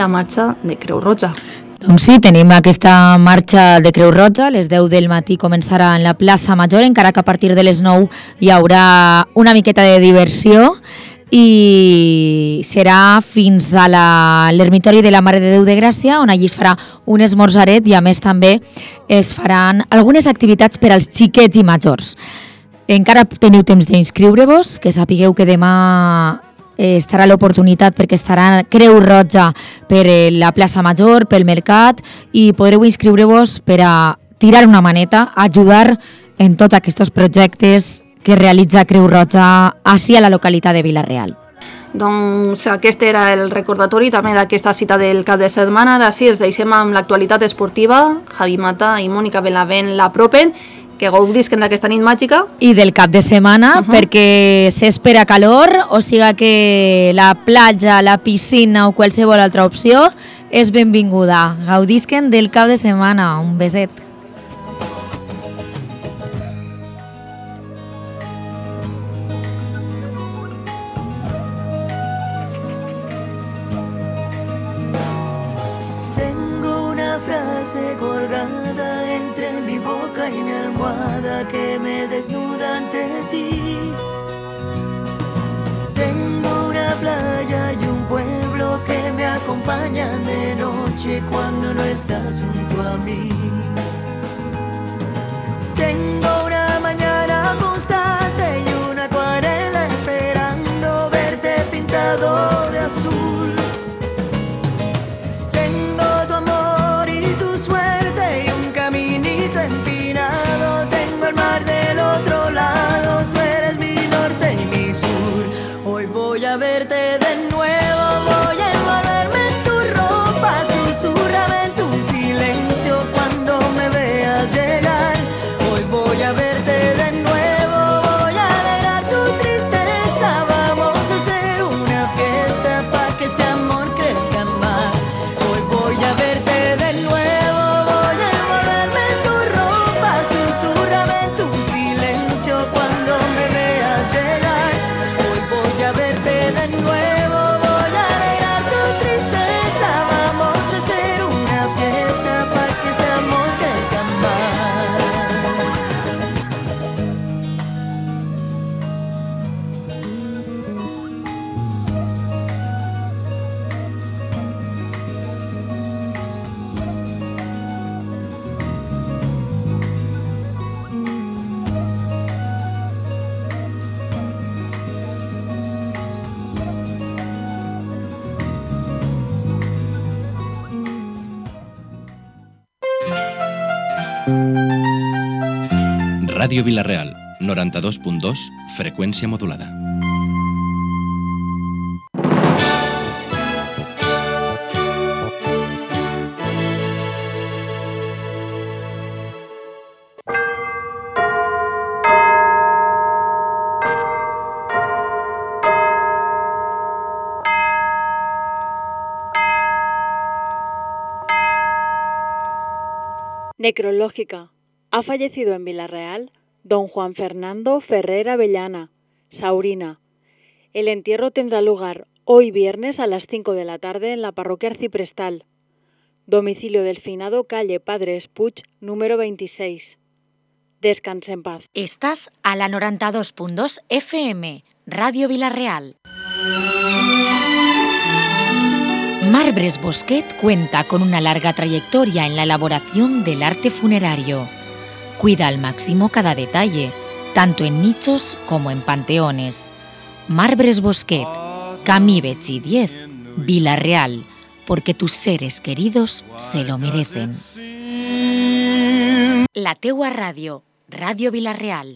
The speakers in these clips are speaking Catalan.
La marxa de Creu Roja. Doncs sí, tenim aquesta marxa de Creu Roja, a les 10 del matí començarà en la plaça Major, encara que a partir de les 9 hi haurà una miqueta de diversió i serà fins a l'ermitori de la Mare de Déu de Gràcia, on allí es farà un esmorzaret i a més també es faran algunes activitats per als xiquets i majors. Encara teniu temps d'inscriure-vos, que sapigueu que demà estarà l'oportunitat perquè estarà Creu Roja per la plaça Major, pel mercat, i podreu inscriure-vos per a tirar una maneta, ajudar en tots aquests projectes que realitza Creu Roja ací a la localitat de Vila-real. Doncs aquest era el recordatori també d'aquesta cita del cap de setmana. Ara sí, els deixem amb l'actualitat esportiva. Javi Mata i Mònica Benavent l'apropen. Que gaudisquen d'aquesta nit màgica. I del cap de setmana, perquè s'espera calor, o siga que la platja, la piscina o qualsevol altra opció és benvinguda. Gaudisquen del cap de setmana. Un beset. Tengo una frase colgada entre mi boca y mi almohada que me desnuda ante ti. Tengo una playa y un pueblo que me acompañan de noche cuando no estás junto a mí. Tengo una mañana constante y una acuarela esperando verte pintado de azul. Tengo tu amor y tu suerte y un caminito empinado. Tengo el mar del otro lado, tú eres mi norte y mi sur. Hoy voy a verte de nuevo, voy a envolverme en tu ropa, susurrame en tu silencio cuando me veas llegar. Hoy voy a verte de nuevo, voy a alegrar tu tristeza. Vamos a hacer una fiesta pa' que este amor crezca más. Hoy voy a verte de nuevo, voy a envolverme en tu ropa, susurrame en tu silencio cuando me veas llegar. Hoy voy a verte de nuevo, voy a alegrar tu tristeza. Vamos a hacer una fiesta pa' que este amor crezca más. Ràdio Vila-real, 92.2, freqüència modulada. Necrológica. Ha fallecido en Vila-real don Juan Fernando Ferrer Avellana, Saurina. El entierro tendrá lugar hoy viernes a las 5 de la tarde en la parroquia arciprestal. Domicilio del finado, calle Padre Espuig, número 26. Descanse en paz. Estás a la 92.2 FM, Radio Vila-real. Marbres Bosquet cuenta con una larga trayectoria en la elaboración del arte funerario. Cuida al máximo cada detalle, tanto en nichos como en panteones. Marbres Bosquet, Camí Betxí 10, Vila-real, porque tus seres queridos se lo merecen. La teua ràdio, Ràdio Vila-real.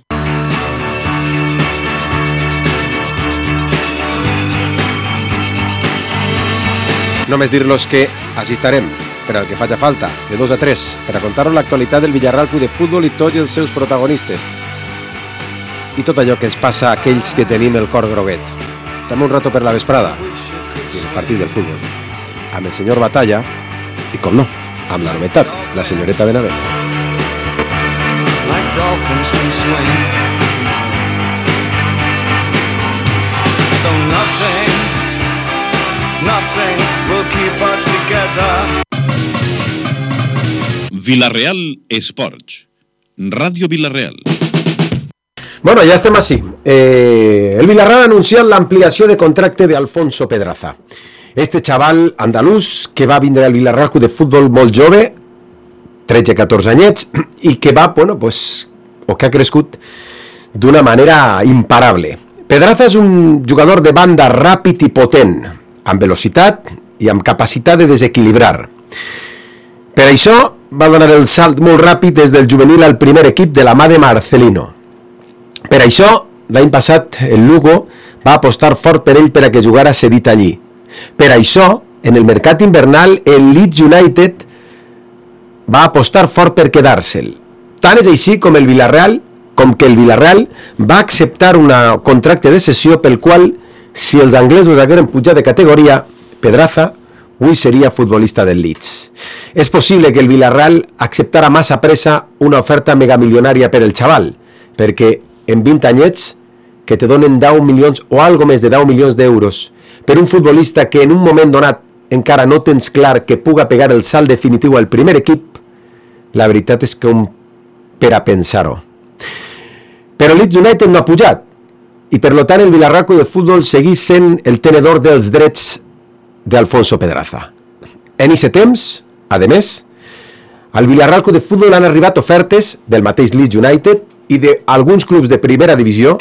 Només dir-los que així estarem, per al que faci falta, de 2 a 3, per a contar-vos l'actualitat del Villarreal Club de Futbol i tots els seus protagonistes. I tot allò que ens passa a aquells que tenim el cor groguet. També un rato per la vesprada, i els partits del futbol, amb el senyor Batalla, i com no, amb la novetat, la senyoreta Benavent. Like dolphins can swim, though nothing will keep us together. Vila-real Esports. Ràdio Vila-real. Bueno, ya estem així. El Villarreal ha anunciat l'ampliació de contracte d'Alfonso Pedraza. Este chaval andalús que va vindre al Villarreal de futbol molt jove, 13-14 anyets, i que va, bueno, pues, o que ha crescut d'una manera imparable. Pedraza és un jugador de banda ràpid i potent, amb velocitat i amb capacitat de desequilibrar. Per això va donar el salt molt ràpid des del juvenil al primer equip de la mà de Marcelino. Per això, l'any passat, el Lugo va apostar fort per ell per a que jugara cedit allí. Per això, en el mercat invernal, el Leeds United va apostar fort per quedar-se'l. Tant és així com que el Villarreal va acceptar un contracte de cessió pel qual, si els anglesos hagueren pujat de categoria, Pedraza avui seria futbolista del Leeds. És possible que el Villarreal acceptara massa pressa una oferta megamilionària per el xaval, perquè en 20 anyets que te donen 10 milions o algo més de 10 milions d'euros per un futbolista que en un moment donat encara no tens clar que puga pegar el salt definitiu al primer equip, la veritat és que per a pensar-ho. Però el Leeds United no ha pujat i per tant el Villarreal de futbol segueix sent el tenedor dels drets d'Alfonso Pedraza. En aquest temps, a més, al Villarreal de futbol han arribat ofertes del mateix Leeds United i d'alguns clubs de primera divisió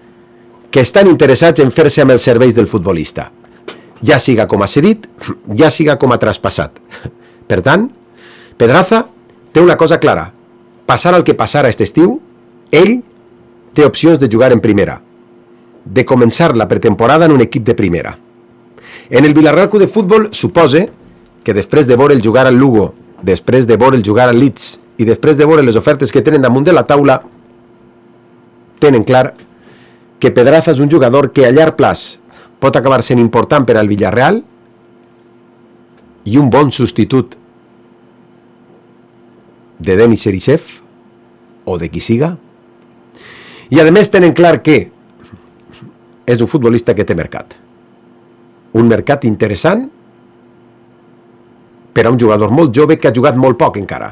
que estan interessats en fer-se amb els serveis del futbolista, ja siga com a cedit, ja siga com a traspassat. Per tant, Pedraza té una cosa clara: passar el que passarà aquest estiu, ell té opcions de jugar en primera, de començar la pretemporada en un equip de primera. En el Villarreal de futbol supose que després de veure'l jugar al Lugo, després de veure'l jugar al Leeds i després de veure les ofertes que tenen damunt de la taula, tenen clar que Pedraza és un jugador que a llarg plaç pot acabar sent important per al Villarreal i un bon substitut de Denis Cherisev o de qui siga. I a més tenen clar que és un futbolista que té mercat. Un mercat interessant per a un jugador molt jove que ha jugat molt poc encara.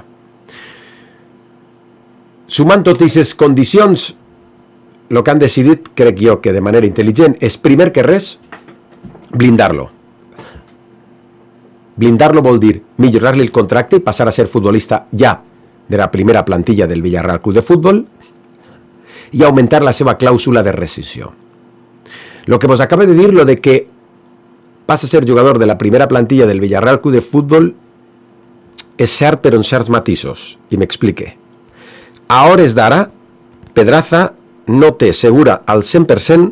Sumant totes aquestes condicions, el que han decidit, crec jo, que de manera intel·ligent, és, primer que res, blindar-lo. Blindar-lo vol dir millorar-li el contracte i passar a ser futbolista ja de la primera plantilla del Villarreal Club de Futbol i augmentar la seva clàusula de rescissió. Lo que vos acaba de dir, lo de que passa a ser jugador de la primera plantilla del Villarreal Club de Futbol, és cert però en certs matisos, i m'explique. A hores d'ara, Pedraza no té segura al 100%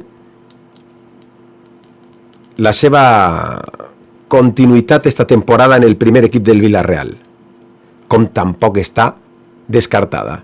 la seva continuïtat esta temporada en el primer equip del Villarreal, com tampoc està descartada.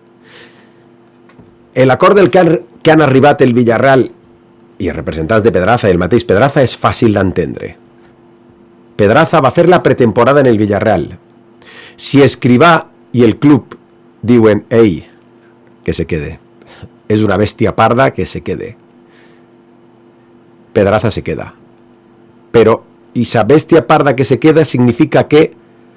L'acord del que han arribat el Villarreal i els representants de Pedraza i el mateix Pedraza és fàcil d'entendre. Pedraza va fer la pretemporada en el Villarreal. Si Escrivà i el club diuen «Ei, que se quede, és una bèstia parda, que se quede», Pedraza se queda. Però esa bèstia parda que se queda significa que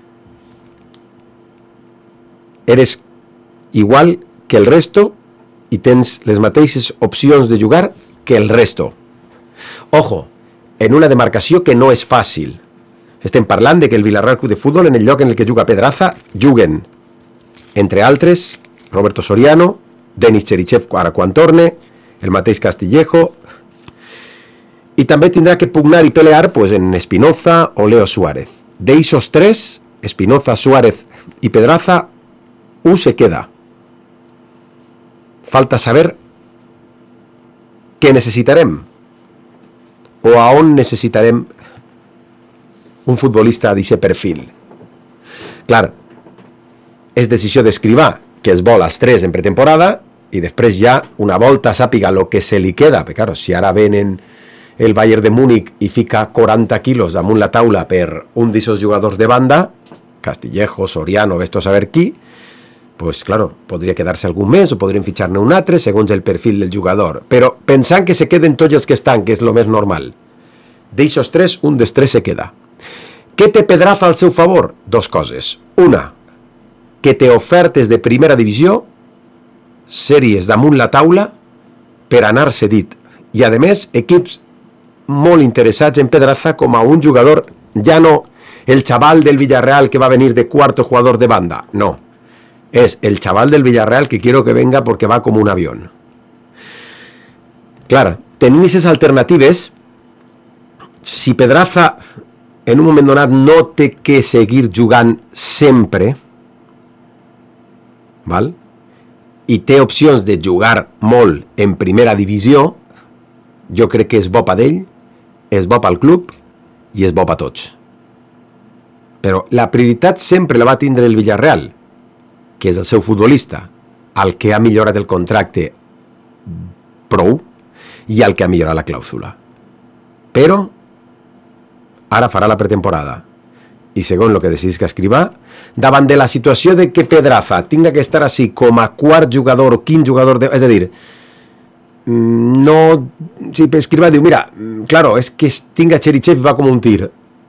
eres igual que el resto i tens les mateixes opcions de jugar que el resto. Ojo, en una demarcació que no és fàcil. Estem parlant de que el Villarreal Club de Futbol, en el lloc en el que juga Pedraza, juguen, entre altres, Roberto Soriano, Denis Cherisev ara quan torne, el mateix Castillejo, i també tindrà que pugnar i pelear pues, en Espinoza o Leo Suárez. D'eixos tres, Espinoza, Suárez i Pedraza, un se queda. Falta saber què necessitarem o a on necessitarem un futbolista d'aquest perfil. Clar, és decisió d'Escrivà, que es vol als 3 en pretemporada i després ja una volta sàpiga el que se li queda, perquè claro, si ara venen el Bayern de Múnich i fica 40 quilos damunt la taula per un d'aquests jugadors de banda, Castillejo, Soriano, vés-to a saber qui, pues claro, podria quedar-se algun mes o podrien fitxar-ne un altre segons el perfil del jugador, però pensant que se queden tots els que estan, que és el més normal. D'eixos 3, un dels 3 se queda. Què té Pedraza al seu favor? Dos coses. Una, que té ofertes de primera divisió, sèries damunt la taula, per anar cedit. I, a més, equips molt interessats en Pedraza com a un jugador, ja no el chaval del Villarreal que va venir de cuarto jugador de banda, no. Es el chaval del Villarreal que quiero que venga porque va como un avión. Claro, tenint esas alternatives, si Pedraza en un moment donat no té que seguir jugant sempre, val? I té opcions de jugar molt en primera divisió, jo crec que és bo per ell, és bo pel club i és bo per tots. Però la prioritat sempre la va tindre el Villarreal, que és el seu futbolista, el que ha millorat el contracte prou i el que ha millorat la clàusula. Però ara farà la pretemporada. I segons el que decidís que escrivà, davant de la situació de que Pedraza tinga que estar així com a quart jugador o quin jugador, és a dir, no... Si escrivà, diu, mira, claro, és que tinga Cherichev va com un tir.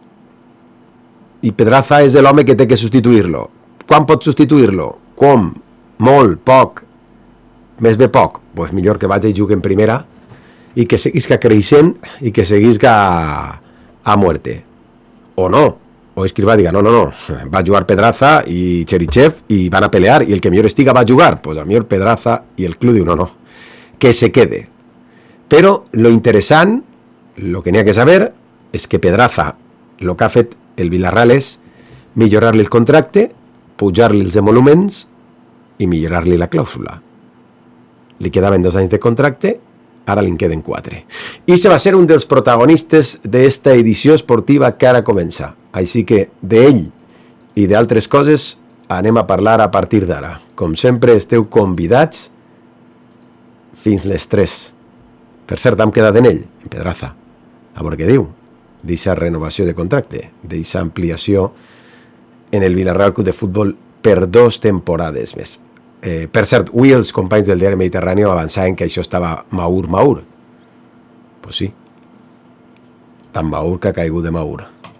I Pedraza és l'home que té que substituir-lo. Quan pot substituir-lo? Com? Molt, poc. Més bé poc. Pues millor que vagi i jugui en primera i que seguisca creixent i que seguisca a muerte. O no. O Escrivà diga, no, va jugar Pedraza i Cherichev i van a pelear i el que millor estiga va jugar. Pues el millor Pedraza i el club diu, no, que se quede. Però lo interessant, lo que n'hi ha que saber, és que Pedraza, lo que ha fet el Villarreal és millorar-li el contracte, pujar-li els emoluments i millorar-li la clàusula. Li quedaven 2 anys de contracte, ara li'n queden 4. I se va ser un dels protagonistes d'esta edició esportiva que ara comença. Així que d'ell i d'altres coses anem a parlar a partir d'ara. Com sempre, esteu convidats fins les 3. Per cert, hem quedat en ell, en Pedraza. A veure què diu d'eixa renovació de contracte, d'eixa ampliació en el Villarreal Club de Futbol per 2 temporades més. Per cert, avui els companys del diari Mediterrani avançaven que això estava maur. Pues sí, tan maur que ha caigut de maur.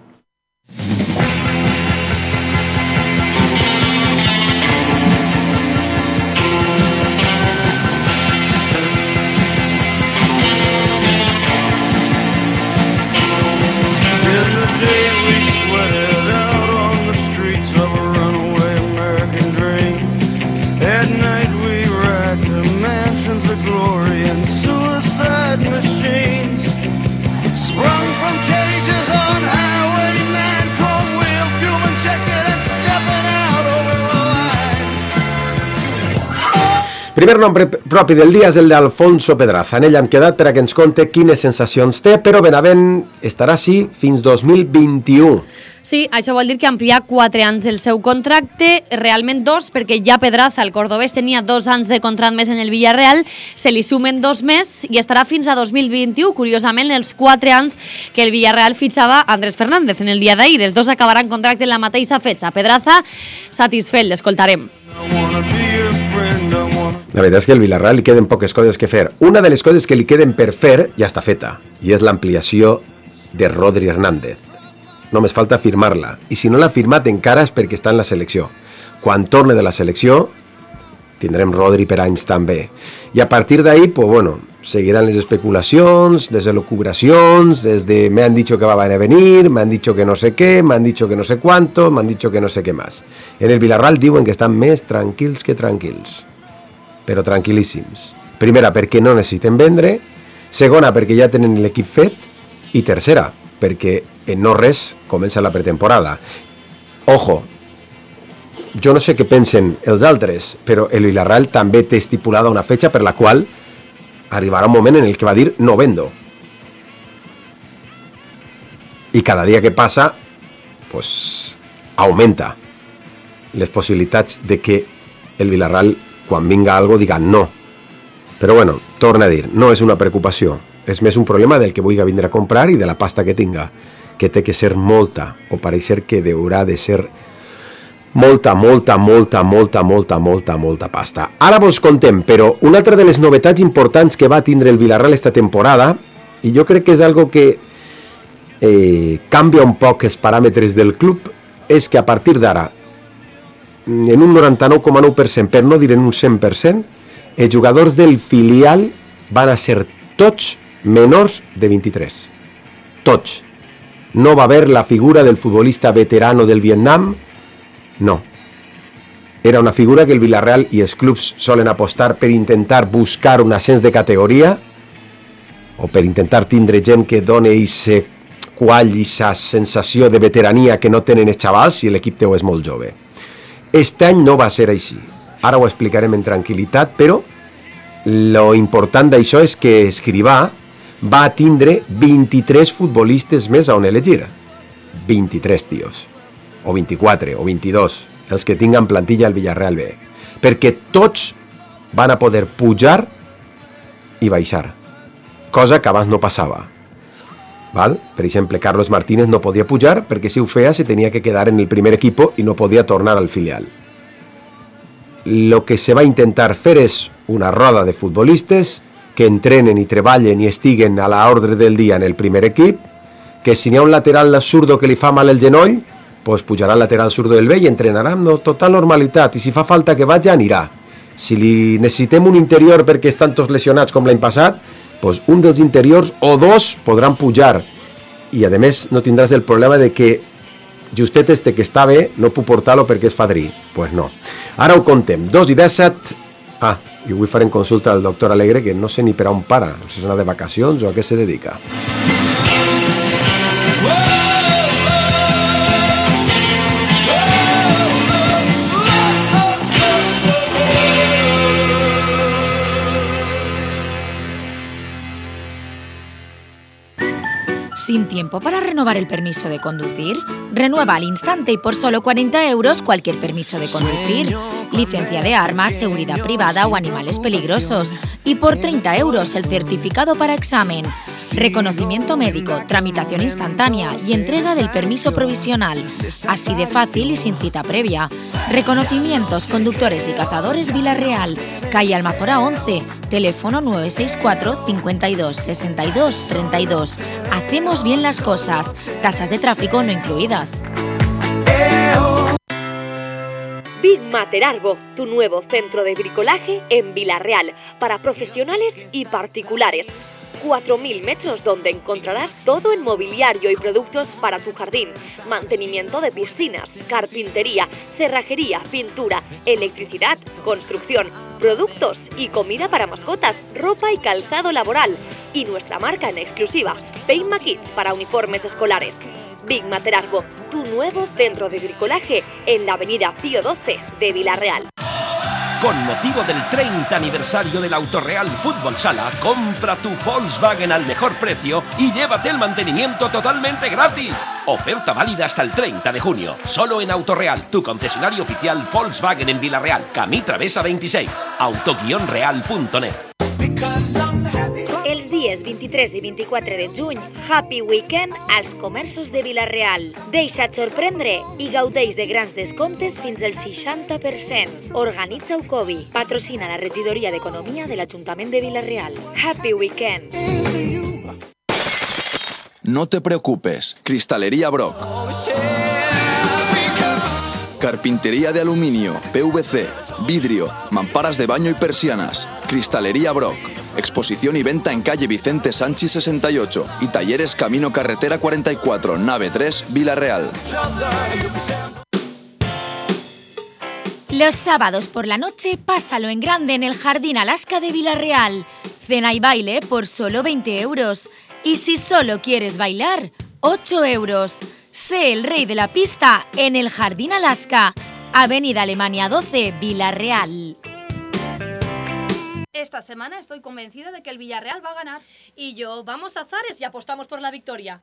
Primer nom propi del dia és el d'Alfonso Pedraza. En ell hem quedat per a que ens conte quines sensacions té, però Benavent estarà així fins 2021. Sí, això vol dir que amplia 4 anys el seu contracte, realment 2, perquè ja Pedraza, el cordobès, tenia 2 anys de contracte més en el Villarreal, se li sumen 2 més i estarà fins a 2021, curiosament, els 4 anys que el Villarreal fitxava Andrés Fernández en el dia d'ahir. Els 2 acabaran contracte en la mateixa fetge. Pedraza, satisfet, l'escoltarem. La veritat és que al Villarreal li queden poques coses que fer. Una de les coses que li queden per fer ja està feta, i és l'ampliació de Rodri Hernández. Només falta firmar-la, i si no l'ha firmat encara és perquè està en la selecció. Quan torne de la selecció tindrem Rodri per anys també. I a partir d'ahí, pues bueno, seguiran les especulacions, les elucubracions, desde me han dicho que va a venir, me han dicho que no sé qué, me han dicho que no sé cuánto, me han dicho que no sé qué más. En el Villarreal diuen que estan més tranquils que tranquils, però tranquil·líssims. Primera, perquè no necessiten vendre, segona, perquè ja tenen l'equip fet, i tercera, perquè en no res comença la pretemporada. Ojo, jo no sé què pensen els altres, però el Villarreal també té estipulada una fetxa per la qual arribarà un moment en el que va dir no vendo. I cada dia que passa, pues, augmenta les possibilitats de que el Villarreal, quan vinga algo, diga no. Però bueno, torna a dir, no és una preocupació, és més un problema del que vulgui vindre a comprar i de la pasta que tinga, que té que ser molta, o pareixer que haurà de ser molta pasta. Ara vos contem, però una altra de les novetats importants que va tindre el Villarreal esta temporada, i jo crec que és algo que canvia un poc els paràmetres del club, és que a partir d'ara en un 99,9%, per no dir en un 100%, els jugadors del filial van a ser tots menors de 23. Tots. No va haver la figura del futbolista veterano del Vietnam, no. Era una figura que el Villarreal i els clubs solen apostar per intentar buscar un ascens de categoria o per intentar tindre gent que doni ese quall i esa sensació de veterania que no tenen els xavals si l'equip teu és molt jove. Este any no va ser així. Ara ho explicarem en tranquil·litat, però lo important d'això és que Escrivà va tindre 23 futbolistes més a on elegir. 23 tios. O 24, o 22, els que tinguen plantilla al Villarreal B. Perquè tots van a poder pujar i baixar. Cosa que abans no passava. ¿Val? Per exemple, Carlos Martínez no podia pujar perquè si ho feia se tenia que quedar en el primer equipo i no podia tornar al filial. Lo que se va intentar fer és una roda de futbolistes que entrenen i treballen i estiguen a l'ordre del dia en el primer equip, que si n'hi ha un lateral zurdo que li fa mal el genoll, pues pujarà el lateral zurdo del B i entrenarà amb total normalitat, i si fa falta que vagi, anirà. Si li necessitem un interior perquè estan tots lesionats com l'any passat, pues un dels interiors o dos podran pujar, i a més no tindràs el problema de que justet este que està bé no puc portar-lo perquè és fadrí. Pues no. Ara ho contem. 2:17. I avui farem consulta al doctor Alegre, que no sé ni per on para, no sé si és de vacacions o a què se dedica. ¿Sin tiempo para renovar el permiso de conducir? Renueva al instante y por solo 40 euros cualquier permiso de conducir, licencia de armas, seguridad privada o animales peligrosos. Y por 30 euros el certificado para examen, reconocimiento médico, tramitación instantánea y entrega del permiso provisional. Así de fácil y sin cita previa. Reconocimientos Conductores y Cazadores Villarreal, calle Almazora 11, teléfono 964 52 62 32. Hacemos bien las cosas. Tasas de tráfico no incluidas. Big Mater Arbo, tu nuevo centro de bricolaje en Villarreal, para profesionales y particulares. 4.000 metros donde encontrarás todo en mobiliario y productos para tu jardín, mantenimiento de piscinas, carpintería, cerrajería, pintura, electricidad, construcción, productos y comida para mascotas, ropa y calzado laboral. Y nuestra marca en exclusiva, Paintma Kids para uniformes escolares. Big Mater Arbo, tu nuevo centro de bricolaje en la avenida Pío XII de Villarreal. Con motivo del 30 aniversario del Autoreal Fútbol Sala, compra tu Volkswagen al mejor precio y llévate el mantenimiento totalmente gratis. Oferta válida hasta el 30 de junio. Solo en Autoreal, tu concesionario oficial Volkswagen en Villarreal, Camí Travessa 26, auto-real.net. Els dies 23 i 24 de juny, Happy Weekend als comerços de Villarreal. Deixa't sorprendre i gaudeix de grans descomptes fins al 60%. Organitza Ucovi. Patrocina la Regidoria d'Economia de l'Ajuntament de Villarreal. Happy Weekend. No te preocupes, Cristalería Brock. Carpintería de aluminio, PVC, vidrio, mamparas de baño y persianas. Cristalería Brock. Exposición y venta en calle Vicente Sanchi 68 y talleres Camino Carretera 44, nave 3, Villarreal. Los sábados por la noche pásalo en grande en el Jardín Alaska de Villarreal. Cena y baile por solo 20 euros. Y si solo quieres bailar, 8 euros. Sé el rey de la pista en el Jardín Alaska. Avenida Alemania 12, Villarreal. Esta semana estoy convencida de que el Villarreal va a ganar. Y yo, vamos a Zares y apostamos por la victoria.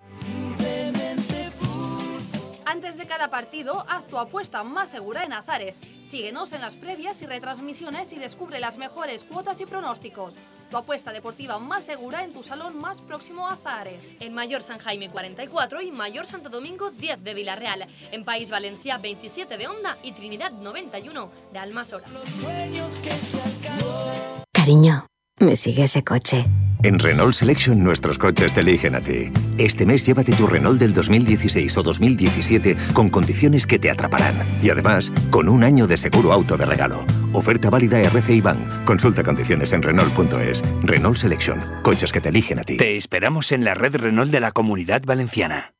Antes de cada partido, haz tu apuesta más segura en Azares. Síguenos en las previas y retransmisiones y descubre las mejores cuotas y pronósticos. Tu apuesta deportiva más segura en tu salón más próximo a Azares. En Mayor San Jaime 44 y Mayor Santo Domingo 10 de Villarreal. En País Valencià 27 de Onda y Trinidad 91 de Almasora. Cariño, Me sigue ese coche. En Renault Selection nuestros coches te eligen a ti. Este mes llévate tu Renault del 2016 o 2017 con condiciones que te atraparán. Y además, con un año de seguro auto de regalo. Oferta válida RCI Bank. Consulta condiciones en Renault.es. Renault Selection. Coches que te eligen a ti. Te esperamos en la red Renault de la Comunidad Valenciana.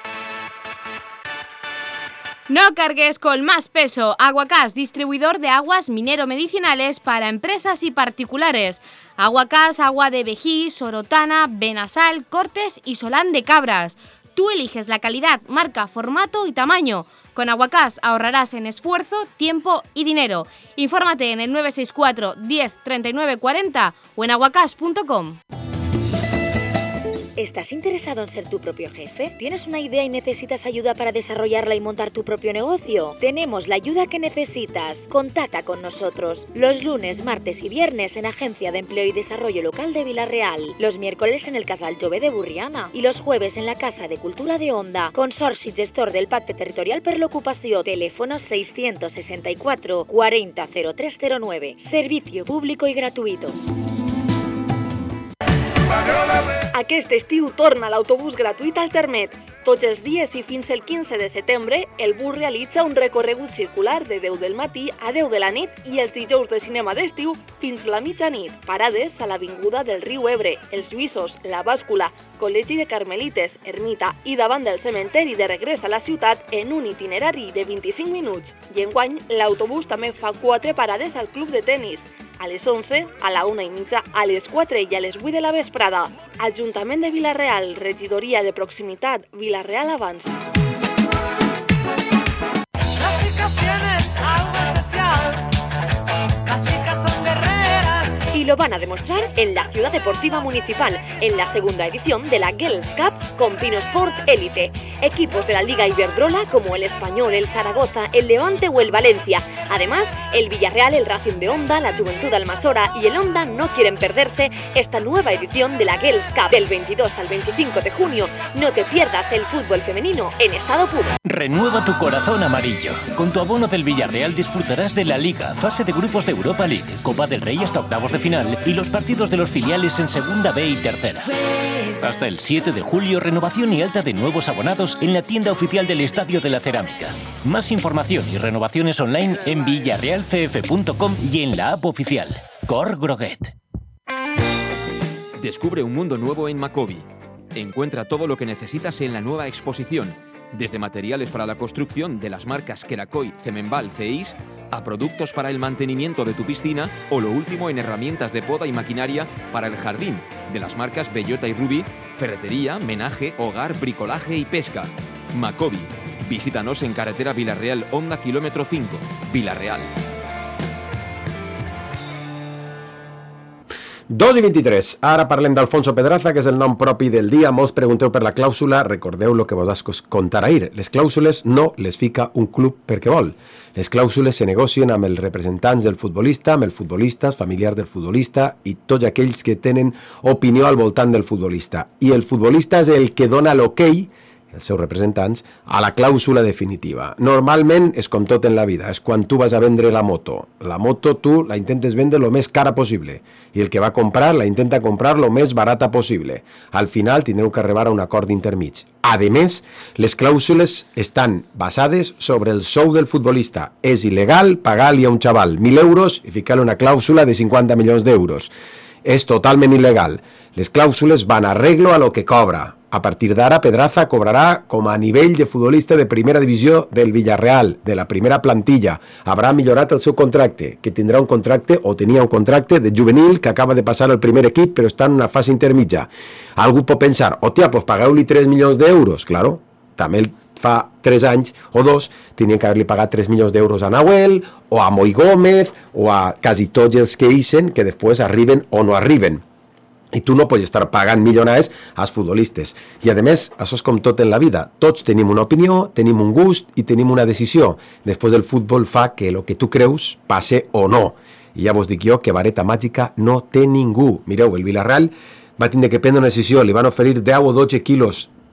No cargues con más peso. Aguacás, distribuidor de aguas minero-medicinales para empresas y particulares. Aguacás, agua de Vejí, Sorotana, Benasal, Cortes y Solán de Cabras. Tú eliges la calidad, marca, formato y tamaño. Con Aguacás ahorrarás en esfuerzo, tiempo y dinero. Infórmate en el 964 10 39 40 o en aguacás.com. ¿Estás interesado en ser tu propio jefe? ¿Tienes una idea y necesitas ayuda para desarrollarla y montar tu propio negocio? Tenemos la ayuda que necesitas. Contacta con nosotros. Los lunes, martes y viernes en Agencia de Empleo y Desarrollo Local de Vila-real. Los miércoles en el Casal Jove de Burriana. I los jueves en la Casa de Cultura de Onda. Consorci gestor del Pacte Territorial per l'Ocupació. Teléfono 664 40 0309. Servicio público y gratuito. Aquest estiu torna l'autobús gratuït al Termet. Tots els dies i fins el 15 de setembre, el bus realitza un recorregut circular de 10 del matí a 10 de la nit i els dijous de cinema d'estiu fins la mitjanit. Parades a l'Avinguda del Riu Ebre, els Lluïssos, la Bàscula, Col·legi de Carmelites, Ermita i davant del cementeri de regrés a la ciutat en un itinerari de 25 minuts. I enguany, l'autobús també fa 4 parades al club de tenis. A les 11, a la 1:30, a les 4 i a les 8 de la vesprada. Ajuntament de Vila-real, regidoria de proximitat, Vila-real avança. Las chicas tienen algo especial. Las chicas son guerreras. Y lo van a demostrar en la Ciudad Deportiva Municipal, en la segunda edición de la Girls Cup con Pino Sport Elite. Equipos de la Liga Iberdrola como el Español, el Zaragoza, el Levante o el Valencia. Además, el Villarreal, el Racing de Onda, la Juventud Almasora y el Onda no quieren perderse esta nueva edición de la Girls Cup. Del 22 al 25 de junio, no te pierdas el fútbol femenino en estado puro. Renueva tu corazón amarillo. Con tu abono del Villarreal disfrutarás de la Liga, fase de grupos de Europa League, Copa del Rey hasta octavos de final y los partidos de los filiales en Segunda B y Tercera. Hasta el 7 de julio, renovación y alta de nuevos abonados en la tienda oficial del Estadio de la Cerámica. Más información y renovaciones online en villarrealcf.com y en la app oficial. Cor Groguet. Descubre un mundo nuevo en Macobi. Encuentra todo lo que necesitas en la nueva exposición, desde materiales para la construcción de las marcas Kerakoy, Cemenbal, CEIS, a productos para el mantenimiento de tu piscina o lo último en herramientas de poda y maquinaria para el jardín, de las marcas Bellota y Ruby, ferretería, menaje, hogar, bricolaje y pesca. Macobi. Visítanos en carretera Vila-real Onda kilómetro 5, Vila-real. 2:23. Ara parlem d'Alfonso Pedraza, que és el nom propi del dia. Molts pregunteu per la clàusula. Recordeu el que vos contar ahir. Les clàusules no les fica un club perquè vol. Les clàusules se negocien amb els representants del futbolista, amb els futbolistes, familiars del futbolista i tots aquells que tenen opinió al voltant del futbolista. I el futbolista és el que dona l'ok, els seus representants, a la clàusula definitiva. Normalment és com tot en la vida, és quan tu vas a vendre la moto. La moto tu la intentes vendre lo més cara possible i el que va comprar la intenta comprar lo més barata possible. Al final tindreu que arribar a un acord intermig. A més, les clàusules estan basades sobre el sou del futbolista. És il·legal pagar-li a un xaval 1.000 euros i ficar-li una clàusula de 50 milions d'euros. És totalment il·legal. Les clàusules van a arreglo a lo que cobra. A partir d'ara, Pedraza cobrarà com a nivell de futbolista de primera divisió del Villarreal, de la primera plantilla. Haurà millorat el seu contracte, que tindrà un contracte, o tenia un contracte de juvenil, que acaba de passar al primer equip, però està en una fase intermitja. Algú pot pensar, hòstia, pues pagueu-li 3 milions d'euros. Claro, també fa 3 anys o 2 tenien que haver-li pagat 3 milions d'euros a Nahuel, o a Moi Gómez, o a quasi tots els que ixen, que després arriben o no arriben. I tu no pots estar pagant milionars als futbolistes. I a més, això és com tot en la vida. Tots tenim una opinió, tenim un gust i tenim una decisió. Després del futbol fa que el que tu creus passe o no. I ja vos dic jo que vareta màgica no té ningú. Mireu, el Villarreal va tindre que prendre una decisió. Li van oferir 10 o 12 quilos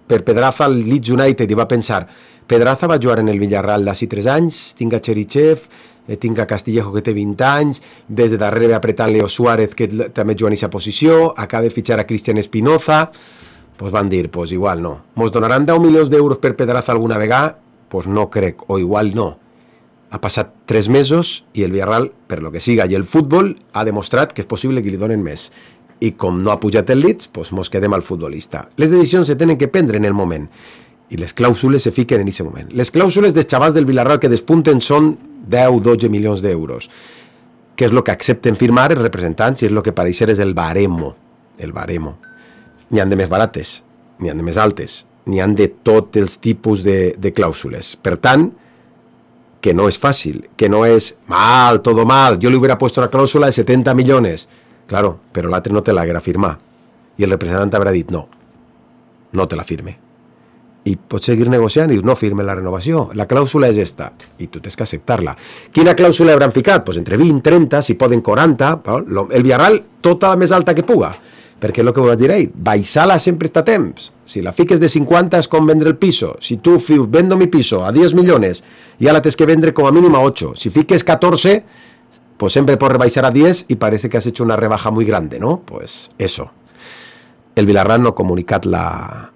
per Pedraza al Leeds United i va pensar, Pedraza va jugar en el Villarreal d'ací 3 anys, tinc a Cherichev, tinc a Castillejo que té 20 anys, des de darrere ve apretant Leo Suárez que també juga en aquesta posició, acaba de fitxar a Cristian Espinoza, pues van dir, pues igual no. Mos donaran 10 milions d'euros per Pedraza alguna vegada? Pues no crec, o igual no. Ha passat 3 mesos i el Villarreal, per lo que siga, i el futbol ha demostrat que és possible que li donen més. I com no ha pujat el Leeds, pues mos quedem al futbolista. Les decisions se tenen que prendre en el moment i les clàusules se fiquen en aquest moment. Les clàusules dels xavals del Villarreal que despunten són 10-12 milions d'euros, que és el que accepten firmar els representants i és el que pareix ser és el baremo. El baremo. N'hi han de més barates, n'hi han de més altes, n'hi han de tots els tipus de clàusules. Per tant, que no és fàcil, que no és mal, todo mal, yo le hubiera puesto una cláusula de 70 millones. Claro, però l'altre no te l'haguera firmat. I el representant haurà dit no, no te la firme. I pots seguir negociant i no firme la renovació. La clàusula és esta, i tu tens que acceptar-la. Quina clàusula hauran ficat? Pues entre 20, 30, si poden 40, el Villarreal tota la més alta que puga. Perquè és el que vas dir ahí, baixar-la sempre està a temps. Si la fiques de 50 és com vendre el piso. Si tu fius, vendo mi piso a 10 millones, ja la tens que vendre com a mínim a 8. Si fiques 14, pues siempre puedes rebaixar a 10 y parece que has hecho una rebaja muy grande, ¿no? Pues eso. El Villarreal no ha comunicat la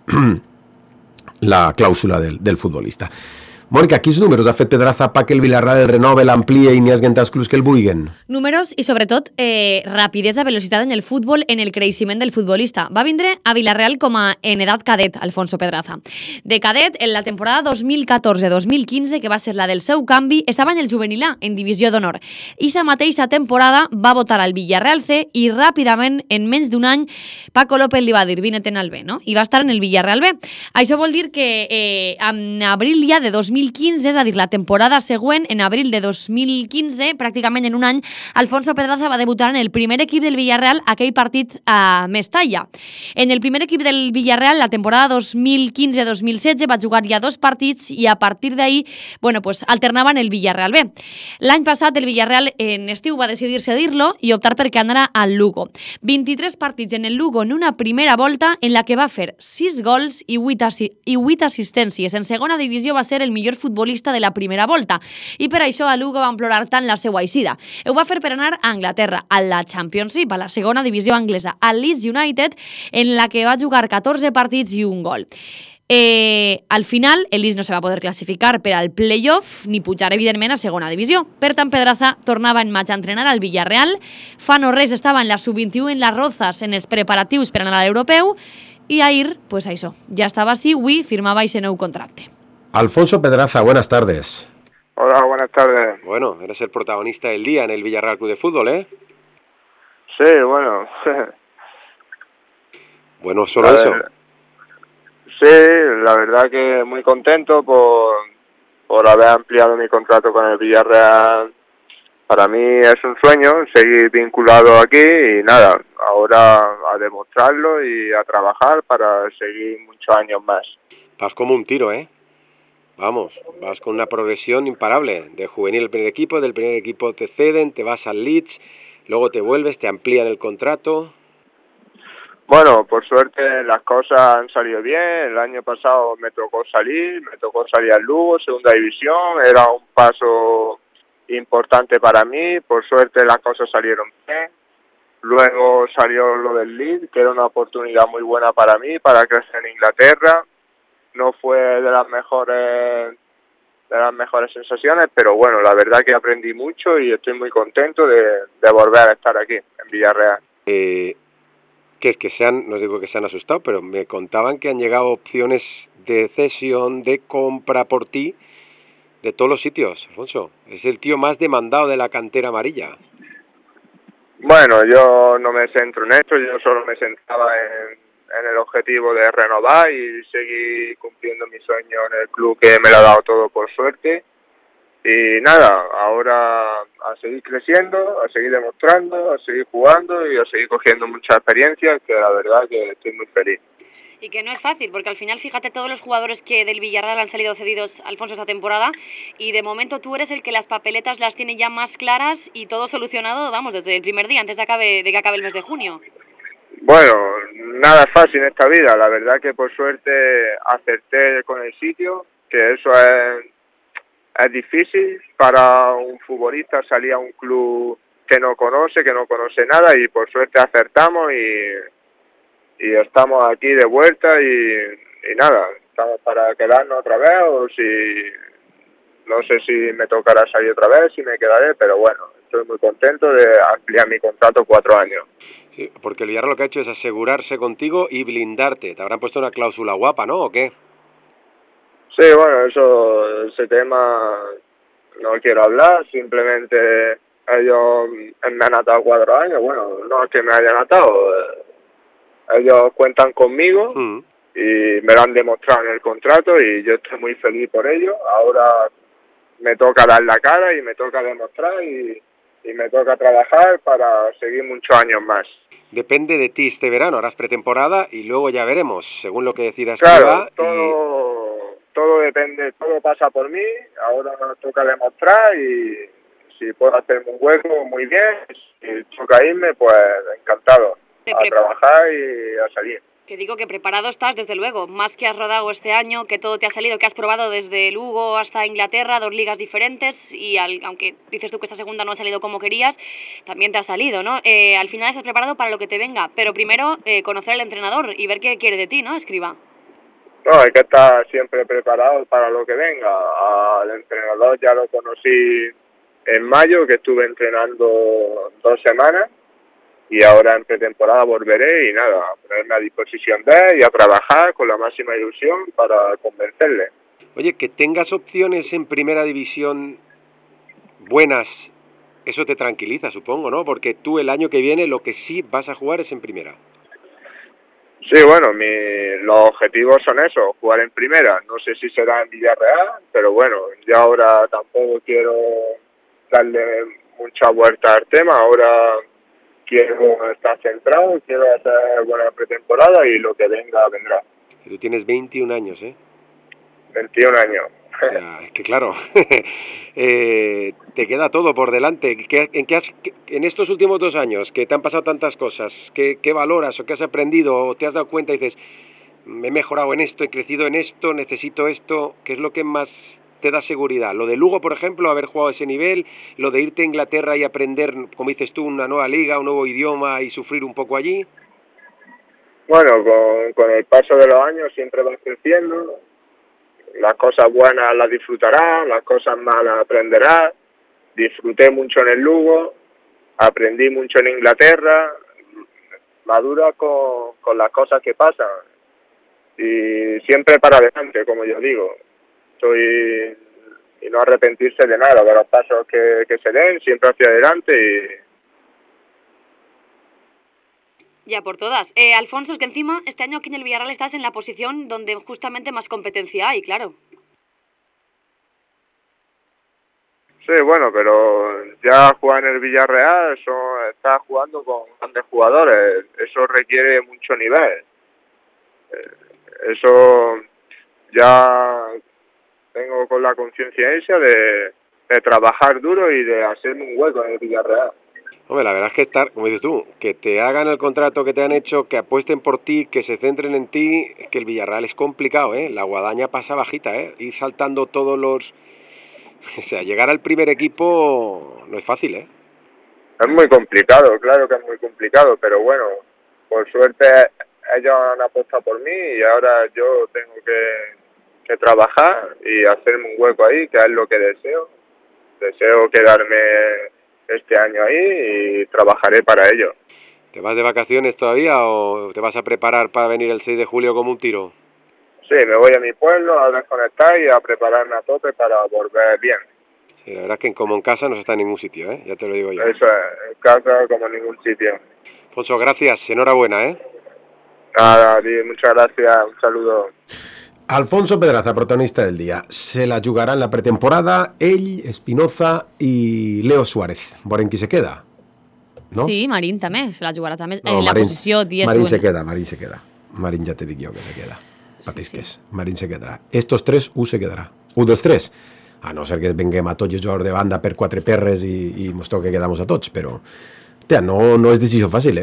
clàusula del futbolista. Mònica, quins números ha fet Pedraza perquè el Villarreal el renove, l'amplie i n'hi hagi els clubs que el vulguin? Números i, sobretot, rapidesa, velocitat en el futbol, en el creixement del futbolista. Va vindre a Villarreal com a en edat cadet, Alfonso Pedraza. De cadet, en la temporada 2014-2015, que va ser la del seu canvi, estava en el juvenil A, en divisió d'honor. I sa mateixa temporada va votar al Villarreal C i ràpidament, en menys d'un any, Paco López li va dir, vine-te'n al B, no? I va estar en el Villarreal B. Això vol dir que en abril ja de 2015, és a dir, la temporada següent, en abril de 2015, pràcticament en un any, Alfonso Pedraza va debutar en el primer equip del Villarreal, aquell partit a Mestalla. En el primer equip del Villarreal, la temporada 2015-2016, va jugar ja 2 partits i a partir d'ahí, bueno, pues, alternava en el Villarreal B. L'any passat, el Villarreal en estiu va decidir cedir-lo i optar perquè anara al Lugo. 23 partits en el Lugo en una primera volta en la que va fer 6 gols i 8 assistències. En segona divisió va ser el millor futbolista de la primera volta i per això a Lugo van plorar tant la seva eixida. Ho va fer per anar a Anglaterra, a la Championship, a la segona divisió anglesa, al Leeds United, en la que va jugar 14 partits i 1 gol. Al final, el Leeds no se va poder classificar per al playoff ni pujar, evidentment, a segona divisió. Per tant, Pedraza tornava en maig a entrenar al Villarreal. Fa no res estava en la sub-21 en les Rozas en els preparatius per anar a l'europeu i ahir, pues això, ja estava així, avui firmava aquest nou contracte. Alfonso Pedraza, buenas tardes. Hola, buenas tardes. Bueno, eres el protagonista del día en el Villarreal Club de Fútbol, ¿eh? Sí, bueno. Bueno, solo eso. Sí, la verdad que muy contento por haber ampliado mi contrato con el Villarreal. Para mí es un sueño seguir vinculado aquí y nada, ahora a demostrarlo y a trabajar para seguir muchos años más. Vas como un tiro, ¿eh? Vamos, vas con una progresión imparable, de juvenil al primer equipo, del primer equipo te ceden, te vas al Leeds, luego te vuelves, te amplían el contrato. Bueno, por suerte las cosas han salido bien, el año pasado me tocó salir al Lugo, segunda división, era un paso importante para mí, por suerte las cosas salieron bien. Luego salió lo del Leeds, que era una oportunidad muy buena para mí, para crecer en Inglaterra. No fue de las mejores sensaciones, pero bueno, la verdad que aprendí mucho y estoy muy contento de volver a estar aquí, en Villarreal. Que es que no digo que se han asustado, pero me contaban que han llegado opciones de cesión, de compra por ti, de todos los sitios, Alfonso. Es el tío más demandado de la cantera amarilla. Bueno, yo no me centro en esto, yo solo me centraba en el objetivo de renovar y seguir cumpliendo mi sueño en el club que me lo ha dado todo por suerte. Y nada, ahora a seguir creciendo, a seguir demostrando, a seguir jugando y a seguir cogiendo mucha experiencia, que la verdad que estoy muy feliz. Y que no es fácil, porque al final, fíjate, todos los jugadores que del Villarreal han salido cedidos, Alfonso, esta temporada, y de momento tú eres el que las papeletas las tiene ya más claras y todo solucionado, vamos, desde el primer día, antes de que acabe el mes de junio. Bueno, nada es fácil en esta vida. La verdad que por suerte acerté con el sitio, que eso es difícil para un futbolista salir a un club que no conoce nada, y por suerte acertamos y estamos aquí de vuelta y nada, estamos para quedarnos otra vez, o si no sé si me tocará salir otra vez, si me quedaré, pero bueno, estoy muy contento de ampliar mi contrato 4 años. Sí, porque el Villarreal lo que ha hecho es asegurarse contigo y blindarte. Te habrán puesto una cláusula guapa, ¿no? ¿O qué? Sí, bueno, ese tema no quiero hablar, simplemente ellos me han atado 4 años, bueno, no es que me hayan atado, ellos cuentan conmigo y me lo han demostrado en el contrato y yo estoy muy feliz por ello. Ahora me toca dar la cara y me toca demostrar y me toca trabajar para seguir muchos años más. Depende de ti este verano, harás pretemporada y luego ya veremos, según lo que decidas. Claro, todo depende, todo pasa por mí, ahora me toca demostrar y si puedo hacerme un hueco, muy bien, si toca irme, pues encantado, a trabajar y a salir. Que digo que preparado estás, desde luego, más que has rodado este año, que todo te ha salido, que has probado desde Lugo hasta Inglaterra, 2 ligas diferentes, y aunque dices tú que esta segunda no ha salido como querías, también te ha salido, ¿no? Al final estás preparado para lo que te venga, pero primero conocer al entrenador y ver qué quiere de ti, ¿no, Escribá? No, hay que estar siempre preparado para lo que venga. Al entrenador ya lo conocí en mayo, que estuve entrenando 2 semanas, y ahora en pretemporada volveré y nada, a ponerme a disposición de él y a trabajar con la máxima ilusión para convencerle. Oye, que tengas opciones en primera división buenas, eso te tranquiliza, supongo, ¿no? Porque tú el año que viene lo que sí vas a jugar es en primera. Sí, bueno, los objetivos son esos, jugar en primera. No sé si será en Villarreal, pero bueno, ya ahora tampoco quiero darle mucha vuelta al tema. Ahora quiero estar centrado, quiero hacer buena pretemporada y lo que venga, vendrá. Y tú tienes 21 años, ¿eh? 21 años. O sea, es que claro, te queda todo por delante. En estos últimos 2 años que te han pasado tantas cosas, ¿qué valoras o qué has aprendido o te has dado cuenta y dices, me he mejorado en esto, he crecido en esto, necesito esto? ¿Qué es lo que más te da seguridad? Lo de Lugo, por ejemplo, haber jugado a ese nivel, lo de irte a Inglaterra y aprender, como dices tú, una nueva liga, un nuevo idioma y sufrir un poco allí. Bueno, con el paso de los años siempre vas creciendo. Las cosas buenas las disfrutarás, las cosas malas aprenderás. Disfruté mucho en el Lugo, aprendí mucho en Inglaterra, madura con las cosas que pasan y siempre para adelante, como yo digo. Y no arrepentirse de nada, de los pasos que se den, siempre hacia adelante Ya, por todas. Alfonso, es que encima este año aquí en el Villarreal estás en la posición donde justamente más competencia hay, claro. Sí, bueno, pero ya jugar en el Villarreal, estás jugando con grandes jugadores, eso requiere mucho nivel. Eso ya tengo con la conciencia esa de trabajar duro y de hacerme un hueco en el Villarreal. Hombre, la verdad es que estar, como dices tú, que te hagan el contrato que te han hecho, que apuesten por ti, que se centren en ti, es que el Villarreal es complicado, ¿eh? La guadaña pasa bajita, ¿eh? Ir saltando todos los... O sea, llegar al primer equipo no es fácil, ¿eh? Es muy complicado, claro que es muy complicado, pero bueno, por suerte ellos han apostado por mí y ahora yo tengo que trabajar y hacerme un hueco ahí, que es lo que deseo. Deseo quedarme este año ahí y trabajaré para ello. ¿Te vas de vacaciones todavía o te vas a preparar para venir el 6 de julio como un tiro? Sí, me voy a mi pueblo a desconectar y a prepararme a tope para volver bien. Sí, la verdad es que como en casa no se está en ningún sitio, ¿eh? Ya te lo digo yo. Eso es, en casa como en ningún sitio. Alfonso, gracias, enhorabuena, ¿eh? Nada, muchas gracias, un saludo. Alfonso Pedraza, protagonista del día. Se la jugarà en la pretemporada ell, Espinoza i Leo Suárez. Veurem qui se queda, no? Sí, Marín també, se la jugarà també. No, en la Marín, posició 10. Marín se queda. Marín ja te dic jo que se queda. Patisques, sí. Marín se quedarà. Estos 3, un se quedarà. Un dels 3. A no ser que venguem a tots els jugadors de banda per 4 perres i mos toque quedar-nos a tots, però... Tia, no és decisió fàcil, eh?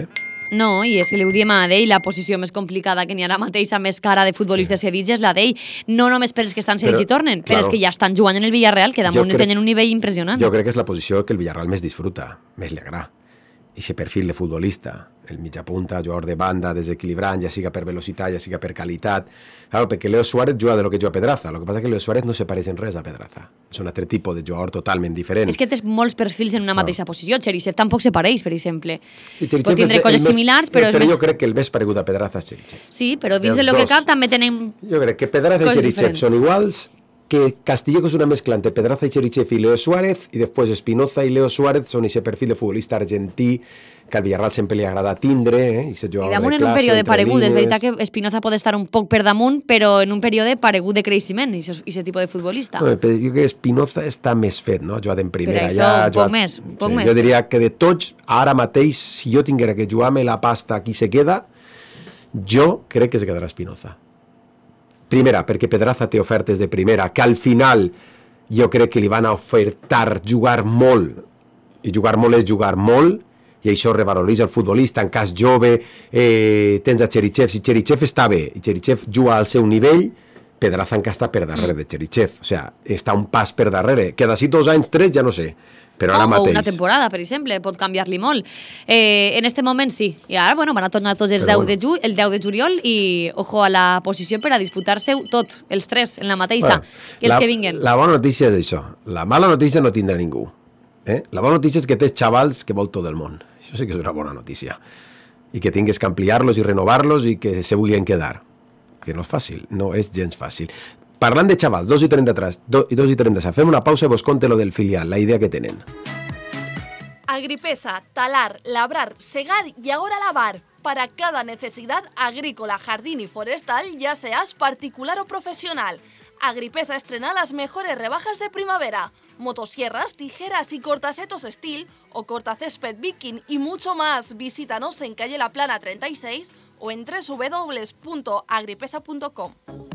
No, i és que li ho diem a d'ell, la posició més complicada que n'hi ha ara mateix, més cara de futbolistes cedits, és la d'ell. No només per els que estan cedits i tornen, per els que ja estan jugant en el Villarreal, que damunt tenen un nivell impressionant. Jo crec que és la posició que el Villarreal més disfruta, més li agrada. Ixe perfil de futbolista, el mitja punta, jugador de banda, desequilibrant, ja siga per velocitat, ja siga per qualitat. Claro, perquè Leo Suárez juga de lo que juga Pedraza. Lo que passa és que Leo Suárez no se pareix en res a Pedraza. És un altre tipus de jugador totalment diferent. És que tens molts perfils en una mateixa posició. Cherisev tampoc se pareix, per exemple. Sí, pot tindre coses similars, però... Però jo crec que el més paregut a Pedraza és Cherisev. Sí, però dins de lo que cap també tenen... Jo crec que Pedraza i Cherisev són iguals, que Castillejo es una mezcla entre Pedraza y Cherisev y Leo Suárez, y después Espinoza y Leo Suárez son ese perfil de futbolista argentí que al Villarreal sempre li agrada tindre, i damunt en un període paregut, és veritat que Espinoza pot estar un poc per damunt, però en un període paregut de creixement, i aquest tipus de futbolista. No, però jo crec que Espinoza està més fet, no? Jugat en primera. Per això, poc més. Jo diria que de tots, ara mateix, si jo tinguera que jugar-me la pasta qui se queda, jo crec que se quedarà Espinoza. Primera, perquè Pedraza té ofertes de primera, que al final jo crec que li van a ofertar jugar molt, i jugar molt és jugar molt, i això revaloritza el futbolista, en cas jove, tens a Cherisev, si Cherisev està bé, i Cherisev juga al seu nivell, Pedraza encara està per darrere de Cherisev, o sigui, està un pas per darrere, que d'ací 2 anys, 3, ja no sé, però ara mateix... O una temporada, per exemple, pot canviar-li molt. En este moment sí, i ara, bueno, van a tornar tots el 10 de juliol i ojo a la posició per a disputar-se tot, els 3 en la mateixa, i els que vinguen. La bona notícia és això, la mala notícia no tindrà ningú. La bona notícia és que tens xavals que vol tot el món, això sí que és una bona notícia, i que tingues que ampliar-los i renovar-los i que se vulguin quedar, que no és fàcil, no és gens fàcil. Parlant de xavals, 2:33, fem una pausa i vos conte lo del filial, la idea que tenen. Agripesa, talar, labrar, segar y ahora lavar. Para cada necesidad agrícola, jardín y forestal, ya seas particular o profesional. Agripesa estrena las mejores rebajas de primavera. Motosierras, tijeras y cortasetos Steel o cortacésped Viking y mucho más. Visítanos en calle La Plana 36 o en www.agripesa.com.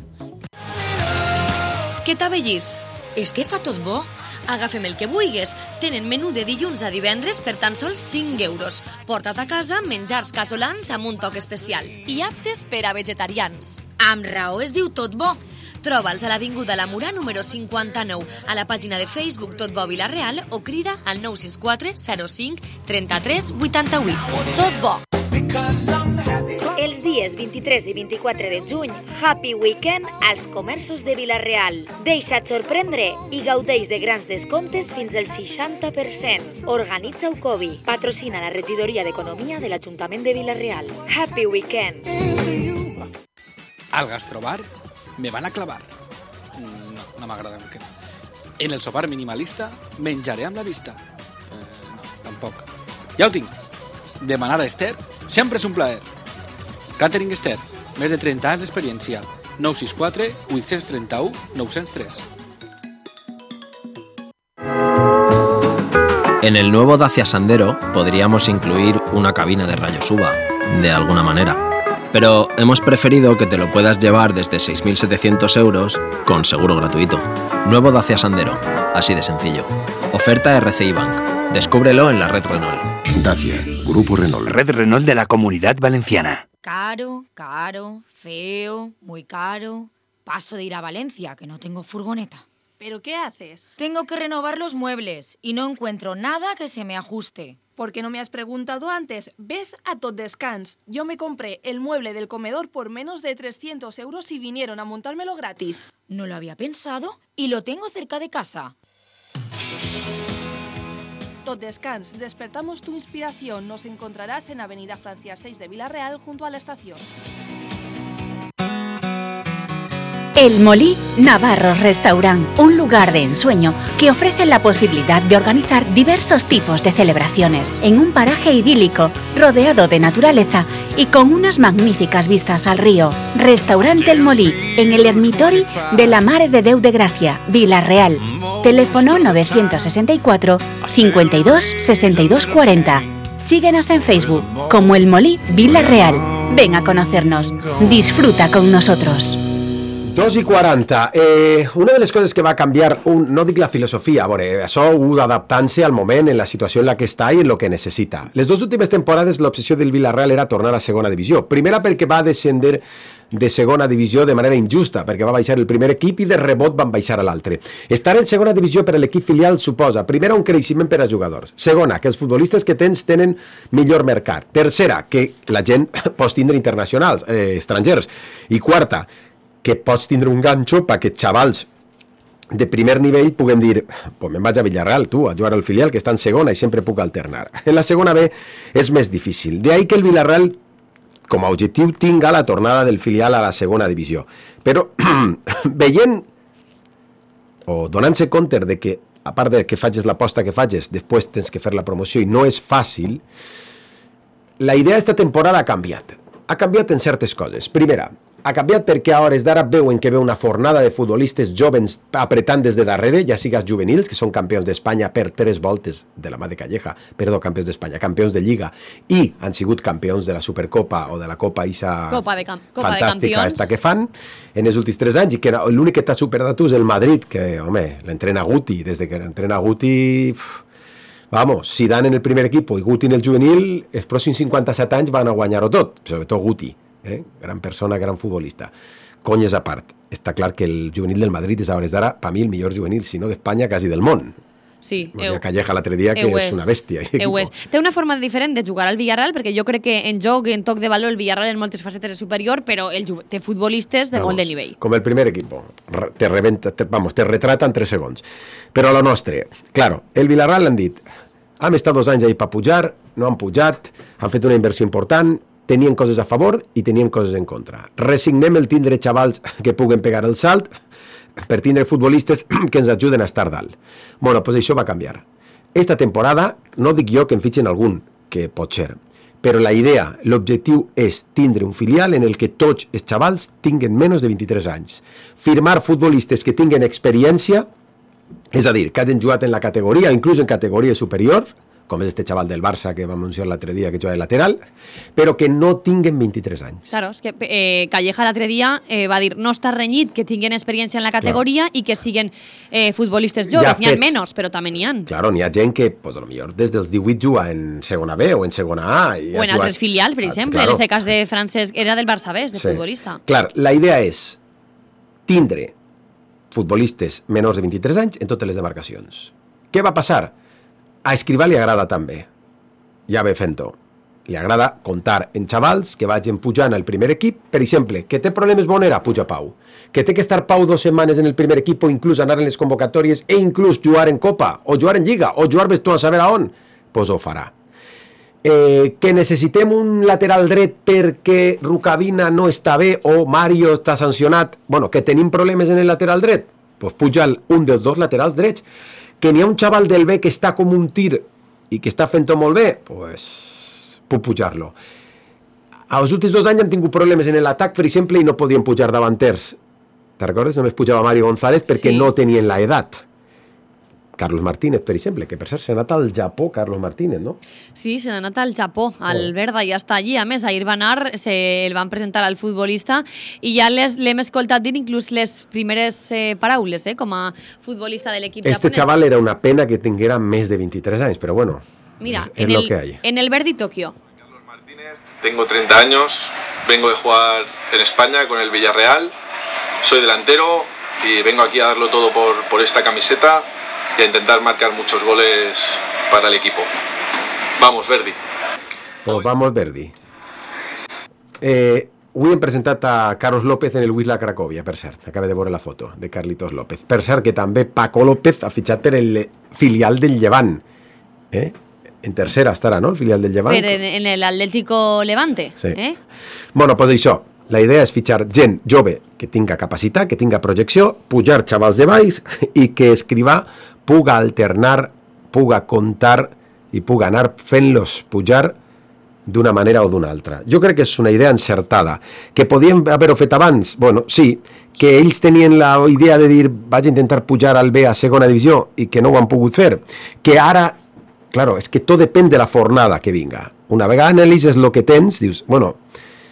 Què t'avellís? És que està tot bo. Agafem el que vulguis. Tenen menú de dilluns a divendres per tan sols 5 euros. Porta't a casa menjars casolans amb un toc especial. I aptes per a vegetarians. Amb raó es diu tot bo. Troba'ls a l'Avinguda La Murà número 59, a la pàgina de Facebook Tot Bo Vilareal o crida al 964 05 33 88. Tot bo! Els dies 23 i 24 de juny, Happy Weekend als comerços de Vila-real. Deixa't sorprendre i gaudeix de grans descomptes fins al 60%. Organitza Ucovi. Patrocina la regidoria d'Economia de l'Ajuntament de Vila-real. Happy Weekend. Al gastrobar me van a clavar. No m'agrada aquest. En el sopar minimalista menjaré amb la vista. No, tampoc. Ja ho tinc. Demanar a Esther sempre és un plaer. Catering Esther, més de 30 anys d'experiència. 964 831 903. En el nuevo Dacia Sandero podríamos incluir una cabina de rayos UVA, de alguna manera. Pero hemos preferido que te lo puedas llevar desde 6.700 euros con seguro gratuito. Nuevo Dacia Sandero, así de sencillo. Oferta RCI Bank. Descúbrelo en la red Renault. Dacia, Grupo Renault. Red Renault de la Comunidad Valenciana. Caro, feo, muy caro. Paso de ir a Valencia, que no tengo furgoneta. ¿Pero qué haces? Tengo que renovar los muebles y no encuentro nada que se me ajuste. ¿Por qué no me has preguntado antes? Ves a Tot Descans. Yo me compré el mueble del comedor por menos de 300 euros y vinieron a montármelo gratis. No lo había pensado y lo tengo cerca de casa. Tot Descans, despertamos tu inspiración. Nos encontrarás en Avenida Francia 6 de Vila-real, junto a la estación. El Molí Navarro Restaurant, un lugar de ensueño que ofrece la posibilidad de organizar diversos tipos de celebraciones en un paraje idílico, rodeado de naturaleza y con unas magníficas vistas al río. Restaurante El Molí, en el Ermitori de la Mare de Déu de Gracia, Vila-real. Teléfono 964 52 62 40. Síguenos en Facebook como El Molí Vila-real. Ven a conocernos. Disfruta con nosotros. 2:40. Una de les coses que va canviar, no dic la filosofia, a veure, això ho d'adaptant-se al moment, en la situació en la que està i en el que necessita. Les dues últimes temporades l'obsessió del Villarreal era tornar a segona divisió. Primera perquè va descender de segona divisió de manera injusta, perquè va baixar el primer equip i de rebot van baixar a l'altre. Estar en segona divisió per a l'equip filial suposa, primera, un creixement per a jugadors. Segona, que els futbolistes que tenen millor mercat. Tercera, que la gent pot tindre internacionals, estrangers. I quarta, que pots tindre un ganxo perquè xavals de primer nivell puguem dir, pues me'n vaig a Villarreal, tu, a jugar al filial, que està en segona i sempre puc alternar. En la segona B és més difícil. De ahí que el Villarreal, com a objectiu, tinga la tornada del filial a la segona divisió. Però veient o donant-se compte de que, a part de que facis l'aposta que facis, després tens que fer la promoció i no és fàcil, la idea d'esta temporada ha canviat. Ha canviat en certes coses. Primera, ha canviat perquè a hores d'ara veuen que ve una fornada de futbolistes jovens apretant des de darrere, ja sigues juvenils, que són campions d'Espanya per 3 voltes de la mà de Calleja, perdó, campions d'Espanya, campions de Lliga, i han sigut campions de la Supercopa o de la Copa Ixa fantàstica esta que fan en els últims 3 anys, i que l'únic que t'ha superat tu és el Madrid, que, home, l'entrena Guti, des de que l'entrena Guti... Vamos, Zidane en el primer equip i Guti en el juvenil, els pròxims 57 anys van a guanyar-ho tot, sobretot Guti. Gran persona, gran futbolista. Conyes a part, està clar que el juvenil del Madrid és a hores d'ara, per mi, el millor juvenil, si no d'Espanya, quasi del món. Sí, Calleja l'altre dia, que és una bèstia. Té una forma diferent de jugar al Villarreal, perquè jo crec que en joc, en toc de valor, el Villarreal en moltes facetes és superior, però té futbolistes de molt de nivell. Com el primer equip, te retrata en 3 segons. Però lo nostre, claro, el Villarreal l'han dit, hem estat 2 anys ahí per pujar, no han pujat, han fet una inversió important, tenien coses a favor i tenien coses en contra. Resignem el tindre xavals que puguen pegar el salt per tindre futbolistes que ens ajuden a estar dalt. Bueno, doncs això va canviar. Esta temporada, no dic jo que en fitxen algun, que pot ser, però la idea, l'objectiu és tindre un filial en el que tots els xavals tinguen menys de 23 anys. Firmar futbolistes que tinguen experiència, és a dir, que hagin jugat en la categoria, inclús en categoria superior, com és este xaval del Barça que vam anunciar l'altre dia que juga de lateral, però que no tinguen 23 anys. Claro, és que Calleja l'altre dia va dir no està renyit que tinguin experiència en la categoria i que siguen futbolistes joves. N'hi ha menys, però també n'hi ha. Claro, n'hi ha gent que, pues, a lo millor des dels 18 juga en segona B o en segona A. O en altres filials, per exemple. En el cas de Francesc era del Barça B, de futbolista. Clar, la idea és tindre futbolistes menors de 23 anys en totes les demarcacions. Què va passar? A Escrivà li agrada també, ja ve fent-ho. Li agrada comptar en xavals que vagin pujant al primer equip, per exemple, que té problemes Bonera, puja Pau. Que té que estar Pau 2 setmanes en el primer equip o inclús anar en les convocatòries e inclús jugar en Copa, o jugar en Lliga, o jugar tu a saber a on, doncs ho farà. Que necessitem un lateral dret perquè Rukavina no està bé o Mario està sancionat, bueno, que tenim problemes en el lateral dret, doncs puja un dels 2 laterals drets. Que n'hi ha un xaval del B que està com un tir i que està fent-ho molt bé, pues puc pujar-lo. Els últims 2 anys hem tingut problemes en l'atac, per exemple, i no podien pujar davanters. Te recordes? Només pujava Mario González perquè no tenien l'edat. Carlos Martínez, per exemple, que per cert s'ha anat al Japó, Carlos Martínez, no? Sí, s'ha anat al Japó, al Verda, ja està allí. A més, ahir va anar, el van presentar al futbolista i ja l'hem escoltat dir inclús les primeres paraules, com a futbolista de l'equip japonès. Este chaval era una pena que tinguera més de 23 anys, però bueno, mira, es lo que hay. En el Verdi Tokio. Carlos Martínez, tengo 30 años, vengo de jugar en España con el Villarreal, soy delantero y vengo aquí a darlo todo por esta camiseta y a intentar marcar muchos goles para el equipo. Vamos, Verdi. Pues vamos, Verdi. Avui hem presentat a Carlos López en el Wisla Cracòvia, per cert. Acaba de veure la foto de Carlitos López. Per cert, que també Paco López ha fitxat per el filial del Llevant. En tercera estarà, no?, el filial del Llevant. Per en l'Atlético Levante. Sí. Bueno, pues això. La idea és fitxar gent jove que tinga capacitat, que tinga projecció, pujar xavals de baix i que Escrivà puga alternar, puga comptar i puga anar fent-los pujar d'una manera o d'una altra. Jo crec que és una idea encertada. Que podíem haver-ho fet abans? Bueno, sí. Que ells tenien la idea de dir vaig intentar pujar al B a segona divisió i que no ho han pogut fer. Que ara, claro, és que tot depèn de la fornada que vinga. Una vegada analitzes el que tens, dius, bueno,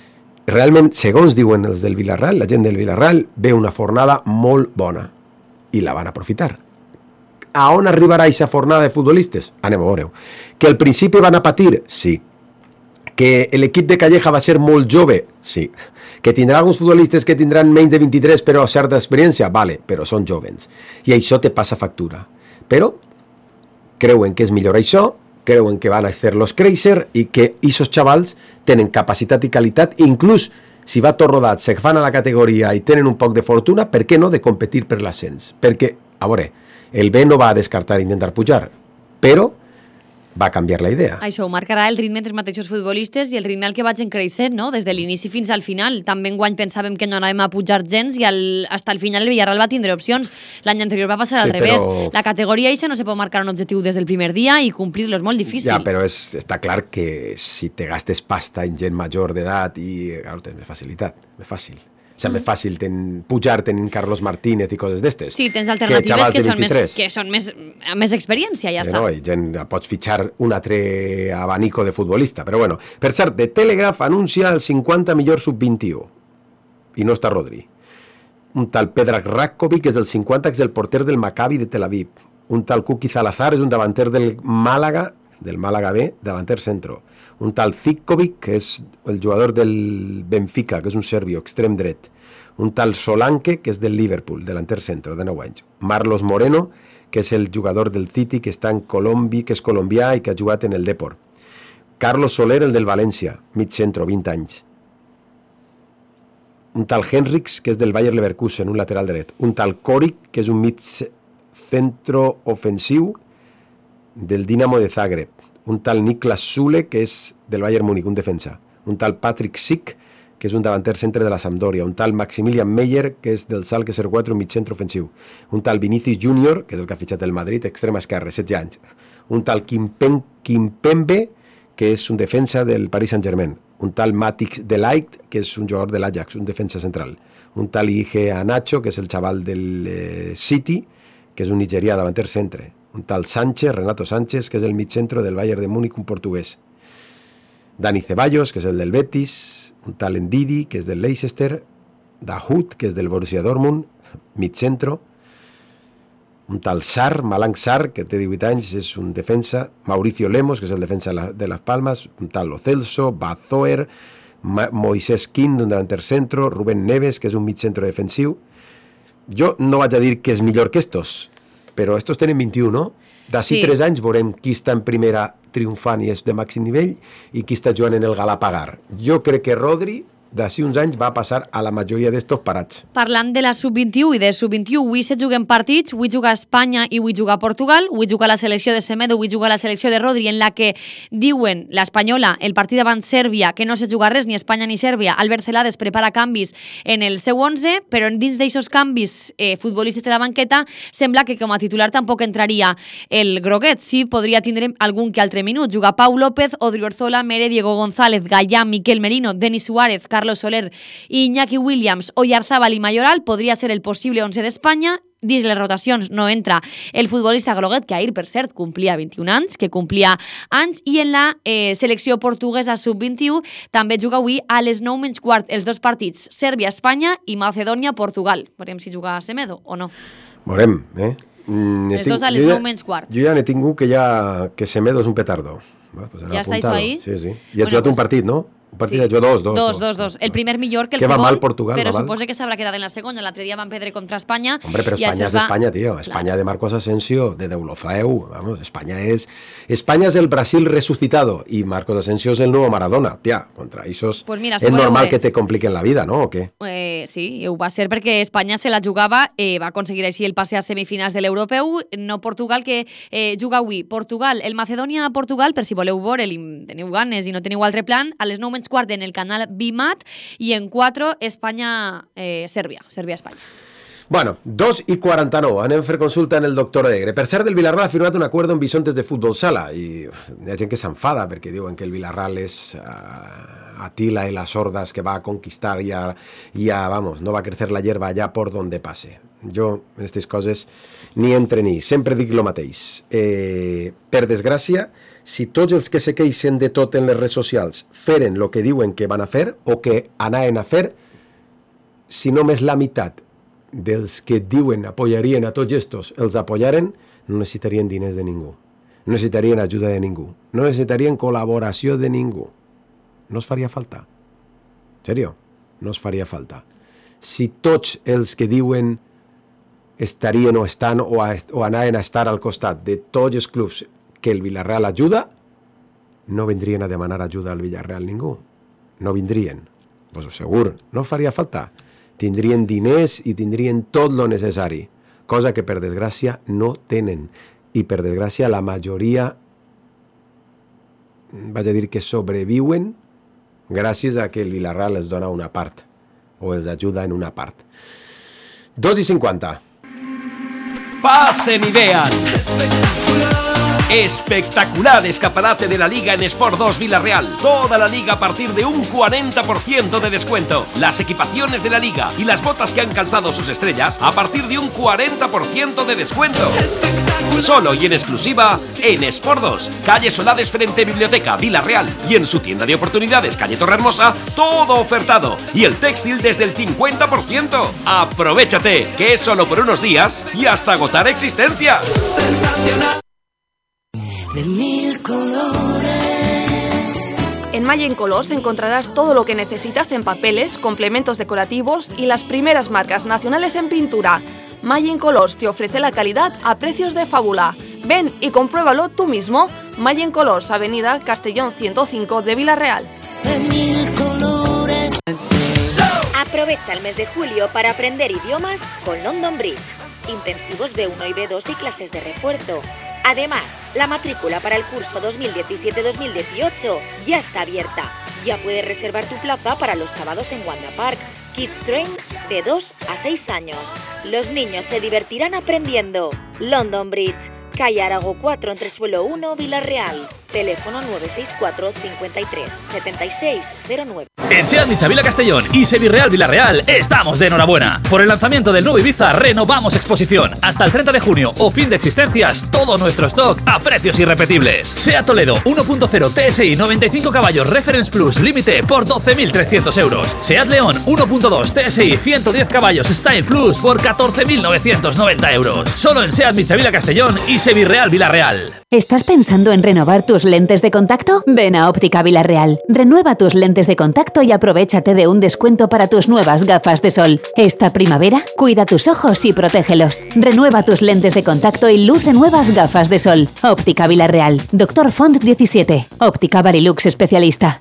realment, segons diuen els del Villarreal, la gent del Villarreal ve una fornada molt bona i la van aprofitar. A on arribarà aquesta fornada de futbolistes? Anem a veure-ho. Que al principi van a patir? Sí. Que l'equip de Calleja va ser molt jove? Sí. Que tindrà alguns futbolistes que tindran menys de 23 però certa experiència? Vale, però són jovens. I això te passa factura. Però creuen que és millor això, creuen que van a fer-los créixer i que aquests xavals tenen capacitat i qualitat, i inclús si va tot rodat, se fan a la categoria i tenen un poc de fortuna, per què no de competir per l'ascens? Perquè, a veure, el B no va a descartar intentar pujar, però va canviar la idea. Això ho marcarà el ritme dels mateixos futbolistes i el ritme al que vagin creixent, no? Des de l'inici fins al final. També enguany pensàvem que no anàvem a pujar gens i hasta el final el Villarreal va tindre opcions. L'any anterior va passar al revés. Però la categoria eixa no se pot marcar un objectiu des del primer dia i complir-lo és molt difícil. Ja, però està clar que si te gastes pasta en gent major d'edat i tens més facilitat, més fàcil. O sigui, més fàcil pujar tenint Carlos Martínez i coses d'estes. Sí, tens alternatives que són més experiència, ja està. I pots fitxar un altre abanico de futbolista. Però bueno, per cert, The Telegraph anuncia el 50 millor sub-21 i no està Rodri. Un tal Predrag Ratkovic, que és del 50, que és el porter del Maccabi de Tel Aviv. Un tal Kuki Zalazar és un davanter del Màlaga B, davanter centro. Un tal Zivkovic, que és el jugador del Benfica, que és un serbio, extrem dret. Un tal Solanke, que és del Liverpool, delanter centro, de 9 anys. Marlos Moreno, que és el jugador del City, que està en Colòmbia, que és colombià i que ha jugat en el Depor. Carlos Soler, el del València, mig centro, 20 anys. Un tal Henriks, que és del Bayer Leverkusen, un lateral dret. Un tal Koric, que és un mig centro ofensiu del Dinamo de Zagreb. Un tal Niklas Sule, que és del Bayern Múnich, un defensa. Un tal Patrick Schick, que és un davanter centre de la Sampdoria. Un tal Maximilian Meyer, que és del Schalke 04, un mig centre ofensiu. Un tal Vinicius Junior, que és el que ha fitxat el Madrid, extrema esquerra, 16 anys. Un tal Kimpembe, que és un defensa del Paris Saint-Germain. Un tal Matix Delight, que és un jugador de l'Ajax, un defensa central. Un tal Ige Anacho, que és el xaval del City, que és un nigerià davanter centre. Un tal Sánchez, Renato Sánchez, que és el mig centro del Bayern de Múnich, un portuguès. Dani Ceballos, que és el del Betis. Un tal Ndidi, que és del Leicester. Dahoud, que és del Borussia Dortmund, mig centro. Un tal Sarr, Malang Sarr, que té 18 anys, és un defensa. Mauricio Lemos, que és el defensa de Las Palmas. Un tal Lo Celso, Bazoer, Moisés Kind, un davanter centro. Rubén Neves, que és un mig centro defensiu. Jo no vaig a dir que és millor que estos, però estos tenen 21, no? D'ací 3 anys veurem qui està en primera triomfant i és de màxim nivell i qui està jugant en el Galapagar. Jo crec que Rodri d'ací uns anys va a passar a la majoria d'estos parats. Parlant de la sub-21 i de sub-21, avui se juguen partits, avui juga Espanya i avui juga Portugal, avui juga la selecció de Semedo, avui juga la selecció de Rodri, en la que diuen l'Espanyola, el partit davant Sèrbia, que no se juga res, ni Espanya ni Sèrbia. Albert Celades prepara canvis en el seu 11, però dins d'aixòs canvis futbolistes de la banqueta, sembla que com a titular tampoc entraria el groguet. Sí, podria tindre algun que altre minut. Juga Pau López, Odriozola, Mere, Diego González, Gallà, Miquel Merino, Denis Suárez, Carlos Soler i Iñaki Williams, Oyarzábal i Mayoral podria ser el possible 11 d'Espanya. Dins les rotacions no entra el futbolista groguet, que ahir, per cert, complia 21 anys, que complia anys, i en la selecció portuguesa sub-21 també juga avui a les 9:15 els dos partits, Sèrbia-Espanya i Macedònia-Portugal. Veurem si juga Semedo o no. Veurem, Els dos a les 9:15. Jo ja n'he tingut que Semedo és un petardo. Ja estáis ahí? Sí. I ha jugat un partit, no? Un partit de dos. El primer millor que el que segon, va mal Portugal, però va mal. suposa que s'haurà quedat en la segona. L'altre dia van perdre contra Espanya. Hombre, però Espanya és Espanya, tio. Espanya de Marcos Asensio, de Deulofeu. Vamos, Espanya és el Brasil resucitado i Marcos Asensio és el nuevo Maradona. Tia, contra esos pues mira, és normal que te compliquen la vida, no? O què? Sí, ho va ser perquè Espanya se la jugava, va aconseguir així el passe a semifinals de l'Europeu, no Portugal, que juga avui. Portugal, el Macedònia-Portugal, per si voleu veure, teniu ganes i no teniu altre plan, a les 9:15 en el canal BIMAT i en 4 Espanya-Sèrbia. Sèrbia-Espanya. Bueno, 2:49. Anem a fer consulta en el doctor Alegre. Per cert, el Villarreal ha firmat un acuerdo amb Bisontes de Fútbol Sala i hi ha gent que s'enfada perquè diuen que el Villarreal és Atila y las hordas que va a conquistar ya vamos, no va a crecer la hierba allá por donde pase. Jo, en aquestes coses, ni entre ni. Sempre dic lo mateix. Per desgràcia, Si tots els que se queixen de tot en les redes socials feren el que diuen que van a fer o que anaven a fer, si només la meitat dels que diuen apoyarien a tots estos els apoyaren, no necessitarien diners de ningú, no necessitarien ajuda de ningú, no necessitarien col·laboració de ningú. No es faria falta. En sèrio, no es faria falta. Si tots els que diuen estarien o estan o anaven a estar al costat de tots els clubs que el Villarreal ajuda, no vendrien a demanar ajuda al Villarreal ningú. No vindrien. Pues segur, no faria falta. Tindrien diners i tindrien tot lo necessari, cosa que per desgràcia no tenen. I per desgràcia la majoria, vaig a dir que sobreviuen gràcies a que el Villarreal els dona una part o els ajuda en una part. 2:50. Pasen y vean. Espectacular escaparate de la Liga en Sport 2 Villarreal. Toda la Liga a partir de un 40% de descuento. Las equipaciones de la Liga y las botas que han calzado sus estrellas a partir de un 40% de descuento. Solo y en exclusiva en Sport 2, calle Solades frente Biblioteca Villarreal. Y en su tienda de oportunidades, calle Torrehermosa, todo ofertado. Y el textil desde el 50%. Aprovechate, que es solo por unos días y hasta agotar existencias. Sensacional. De 1000 colores. En Mayen Colors encontrarás todo lo que necesitas en papeles, complementos decorativos y las primeras marcas nacionales en pintura. Mayen Colors te ofrece la calidad a precios de fábula. Ven y compruébalo tú mismo. Mayen Colors, Avenida Castellón 105 de Villarreal. De 1000 colores. Aprovecha el mes de julio para aprender idiomas con London Bridge. Intensivos B1 y B2 y clases de refuerzo. Además, la matrícula para el curso 2017-2018 ya está abierta. Ya puedes reservar tu plaza para los sábados en Wanda Park. Kids Train de 2 a 6 años. Los niños se divertirán aprendiendo. London Bridge, calle Arago 4, entresuelo 1, Villarreal. Teléfono 964 53 76 09. En SEAT Michavila Castellón y Sevirreal Villarreal estamos de enhorabuena. Por el lanzamiento del nuevo Ibiza renovamos exposición. Hasta el 30 de junio o fin de existencias, todo nuestro stock a precios irrepetibles. SEAT Toledo 1.0 TSI 95 caballos Reference Plus Límite por 12.300 euros. SEAT León 1.2 TSI 110 caballos Style Plus por 14.990 euros. Solo en SEAT Michavila Castellón y Sevirreal Villarreal. ¿Estás pensando en renovar tus lentes de contacto? Ven a Óptica Villarreal. Renueva tus lentes de contacto y aprovéchate de un descuento para tus nuevas gafas de sol. Esta primavera, cuida tus ojos y protégelos. Renueva tus lentes de contacto y luce nuevas gafas de sol. Óptica Villarreal. Doctor Font 17. Óptica Barilux especialista.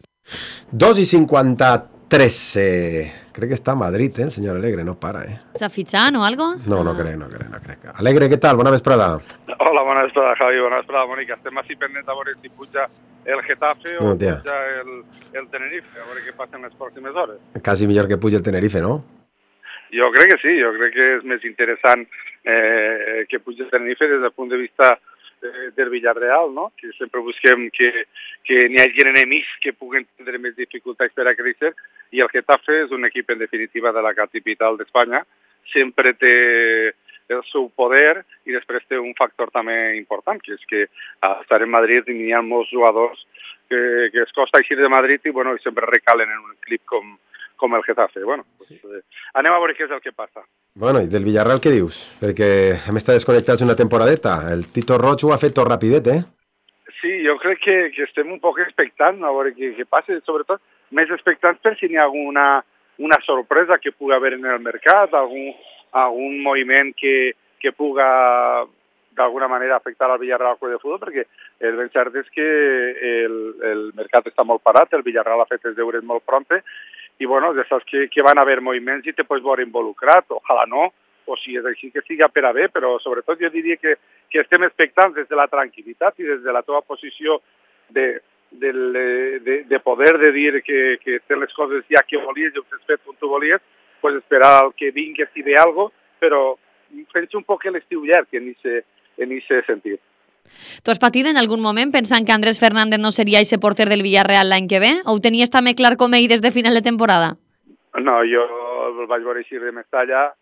2:53. Creo que está a Madrid, el señor Alegre, no para, ¿Se fichan o algo? No crec. Alegre, què tal? Bona vesprada. Hola, bona vesprada, Javi, bona vesprada, Mònica. Estem així pendents a veure si puja el Getafe o puja el Tenerife, a veure què passa en les pròximes hores. Quasi millor que puja el Tenerife, no? Jo crec que sí, jo crec que és més interessant que puja el Tenerife des del punt de vista del Villarreal, no? Que sempre busquem que n'hi hagi enemics que puguen tindre més dificultats per a créixer, i el Getafe és un equip en definitiva de la capital d'Espanya, sempre té el seu poder i després té un factor també important, que és que a estar en Madrid n'hi ha molts jugadors que es costa eixir de Madrid i bueno, sempre recalen en un equip com el Getafe. Bueno, pues, anem a veure què és el que passa. Bueno, i del Villarreal què dius? Perquè hem estat desconnectats una temporadeta. El Tito Roig ho ha fet tot rapidet, Sí, jo crec que estem un poc expectants a veure què passa, sobretot més expectants per si n'hi ha una sorpresa que pugui haver en el mercat, algun moviment que puga d'alguna manera afectar al Villarreal Club de Futbol, perquè el ben cert és que el mercat està molt parat, el Villarreal ha fet els deures molt prompte, i bueno, ja saps que van haver moviments i te pots veure involucrat, ojalà no, o si és així que siga per a bé, però sobretot jo diria que estem expectants des de la tranquil·litat i des de la teva posició de poder de dir que tens les coses ja que volies i ho has fet com tu volies, pues esperar que vingui si ve algo, però penso un poc en l'estiu llarg en aquest sentit. Tu has patit en algun moment pensant que Andrés Fernández no seria ese porter del Villarreal l'any que ve? O ho tenies també clar com ell des de final de temporada? No, jo el vaig veure així de Mestalla,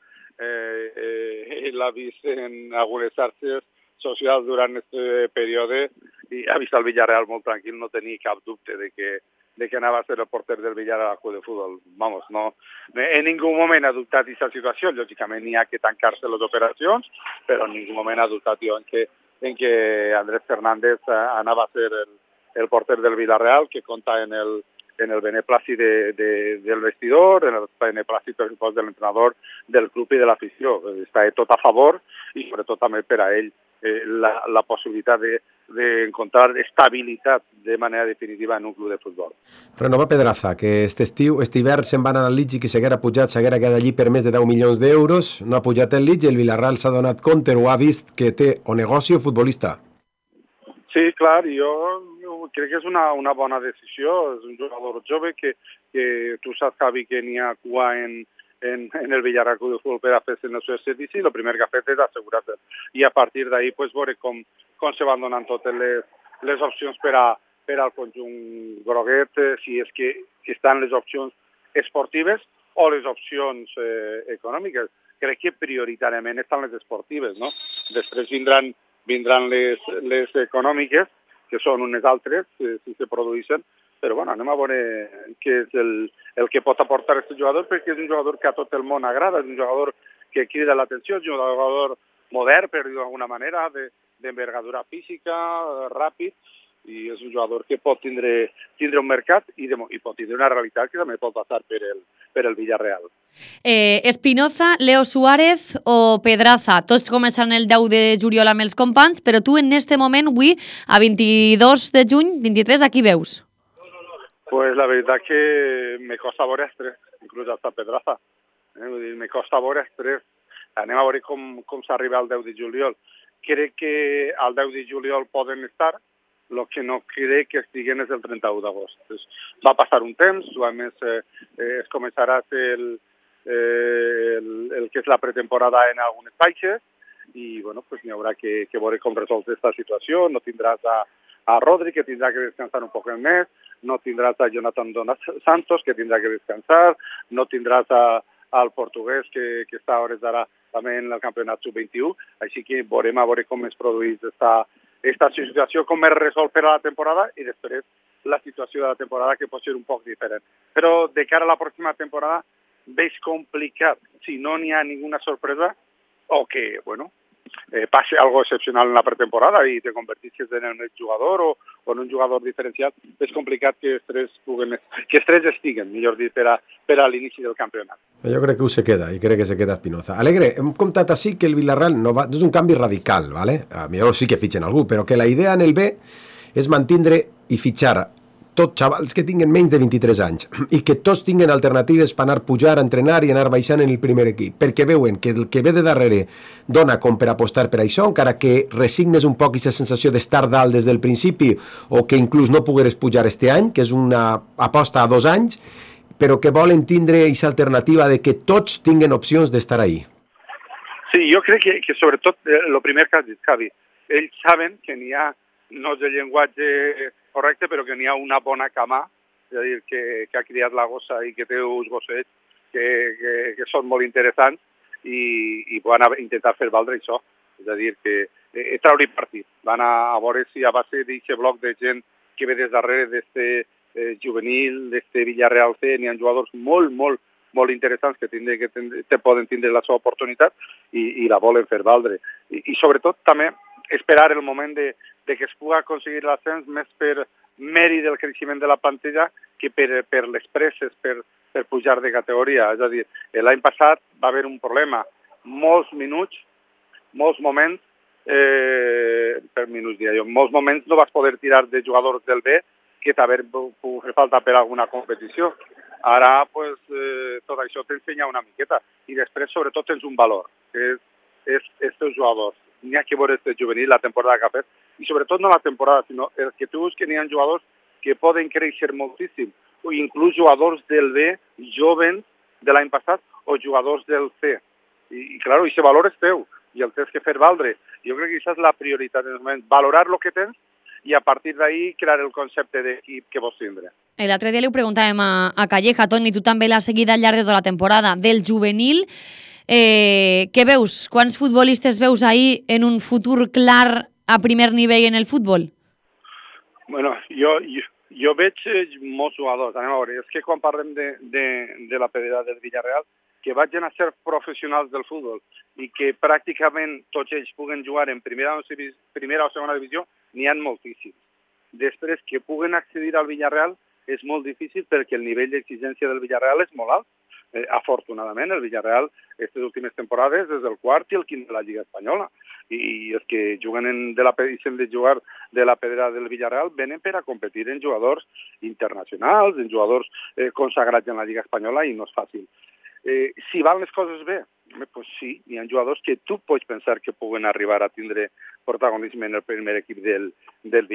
l'ha vist en algunes xarxes socials durant aquest període i ha vist el Villarreal molt tranquil, no tenia cap dubte de que anava a ser el porter del Villarreal al club de futbol. Vamos, no, en ningú moment ha dubtat aquesta situació. Lògicament n'hi ha que tancar-se les operacions, però en ningú moment ha dubtat jo en que Andrés Fernández anava a ser el porter del Villarreal, que compta en el beneplàcit del vestidor, en el beneplàcit per supost de l'entrenador del club i de l'afició. Està tot a favor i sobretot també per a ell la possibilitat d'encontrar estabilitat de manera definitiva en un club de futbol. Renova Pedraza, que este hivern se'n va anar al Leeds i que s'haguera pujat, s'haguera quedat allí per més de 10 milions d'euros, no ha pujat el Leeds i el Villarreal s'ha donat compte o ha vist que té o negoci o futbolista. Sí, clar, jo crec que és una bona decisió. És un jugador jove que tu saps, Javi, que n'hi ha cua en el Villarreal Club de Futbol per a fer-se en el seu servici. El primer que ha fet és assegurar-se. I a partir d'ahir veure com se van donant totes les opcions per al conjunt groguet, si és que estan les opcions esportives o les opcions econòmiques. Crec que prioritàriament estan les esportives, no? Després vindran les econòmiques, que són unes altres, si se produeixen, però bueno, anem a veure què és el que pot aportar aquest jugador, perquè és un jugador que a tot el món agrada, és un jugador que crida l'atenció, és un jugador modern, per dir-ho d'alguna manera, d'envergadura física, ràpid, i és un jugador que pot tindre un mercat i pot tindre una realitat que també pot passar per el Villarreal. Espinoza, Leo Suárez o Pedraza, tots començaran el 10 de juliol amb els companys, però tu en este moment, avui, a 22 de juny, 23, a qui veus? Pues la veritat que me costa veure els tres, inclús hasta Pedraza. Me costa veure els tres. Anem a veure com s'arriba al 10 de juliol. Crec que al 10 de juliol poden estar, el que no crec que estiguen és el 31 d'agost. Va passar un temps, a més es començarà a fer el que és la pretemporada en algunes baixes i bueno, pues n'hi haurà que veure com resol aquesta situació. No tindràs a Rodri, que tindrà que descansar un poc més, no tindràs a Jonathan Dos Santos, que tindrà que descansar, no tindràs al portuguès, que està a hores d'ara també en el campionat sub-21, així que veurem a veure com es produeix aquesta situació, com es resol per a la temporada i després la situació de la temporada, que pot ser un poc diferent. Però de cara a la pròxima temporada veig complicat, si no n'hi ha ninguna sorpresa o que, bueno, pase algo excepcional en la pretemporada i te convertissis en un jugador o en un jugador diferenciat, és complicat que els tres estiguen, millor dit, per a l'inici del campionat. Jo crec que se queda, i crec que se queda Espinoza. Alegre, hem comptat així que el Villarreal no és un canvi radical, ¿vale? A millor sí que fitxen algú, però que la idea en el B és mantindre i fitxar tots xavals que tinguen menys de 23 anys i que tots tinguen alternatives per anar pujar, a entrenar i anar baixant en el primer equip, perquè veuen que el que ve de darrere dona com per apostar per això, encara que resignes un poc aquesta sensació d'estar dalt des del principi o que inclús no pogueres pujar este any, que és una aposta a 2 anys, però que volen tindre aquesta alternativa de que tots tinguen opcions d'estar ahí. Sí, jo crec que sobretot el primer que has dit, Javi, ells saben que n'hi ha, no és el llenguatge correcte, però que n'hi ha una bona cama, és a dir, que ha criat la gossa i que té uns gossets que són molt interessants i van a intentar fer valdre això, és a dir, que treure partit. Van a veure si a base d'aquest bloc de gent que ve des darrere d'este juvenil, d'este Villarreal C, n'hi ha jugadors molt interessants que poden tindre la seva oportunitat i la volen fer valdre. I sobretot també esperar el moment de que es pugui aconseguir l'ascens més per mèrit del creixement de la plantilla que per les presses, per pujar de categoria. És a dir, l'any passat va haver un problema. Molts minuts, molts moments, molts moments no vas poder tirar de jugadors del B que t'haver pogut fer falta per alguna competició. Ara, pues, tot això t'ensenya una miqueta. I després, sobretot, tens un valor, que és els jugadors. N'hi ha que veure este juvenil, la temporada que ha fet, i sobretot no la temporada, sinó el que tu veus que n'hi ha jugadors que poden créixer moltíssim, o inclús jugadors del B, jovens de l'any passat, o jugadors del C. I clar, aquest valor és teu, i el tens que fer valdre. Jo crec que aquesta és la prioritat en el moment, valorar el que tens, i a partir d'ahir crear el concepte d'equip que vols tindre. L'altre dia li ho preguntàvem a Calleja, Toni, tu també l'has seguit al llarg de tota la temporada, del juvenil. Què veus? Quants futbolistes veus ahir en un futur clar a primer nivell en el futbol? Bueno, jo veig molts jugadors. Anem a veure, és que quan parlem de la pedrera del Villarreal, que vagin a ser professionals del futbol i que pràcticament tots ells puguen jugar en primera o segona divisió, n'hi ha moltíssims. Després, que puguen accedir al Villarreal és molt difícil perquè el nivell d'exigència del Villarreal és molt alt. Afortunadament, el Villarreal, aquestes últimes temporades, és el quart i el quint de la Lliga Espanyola. I els que juguen i s'han de jugar de la pedrera del Villarreal venen per a competir en jugadors internacionals, en jugadors consagrats en la Lliga Espanyola, i no és fàcil. Si van les coses bé, pues sí, hi ha jugadors que tu pots pensar que puguen arribar a tindre protagonisme en el primer equip del Villarreal.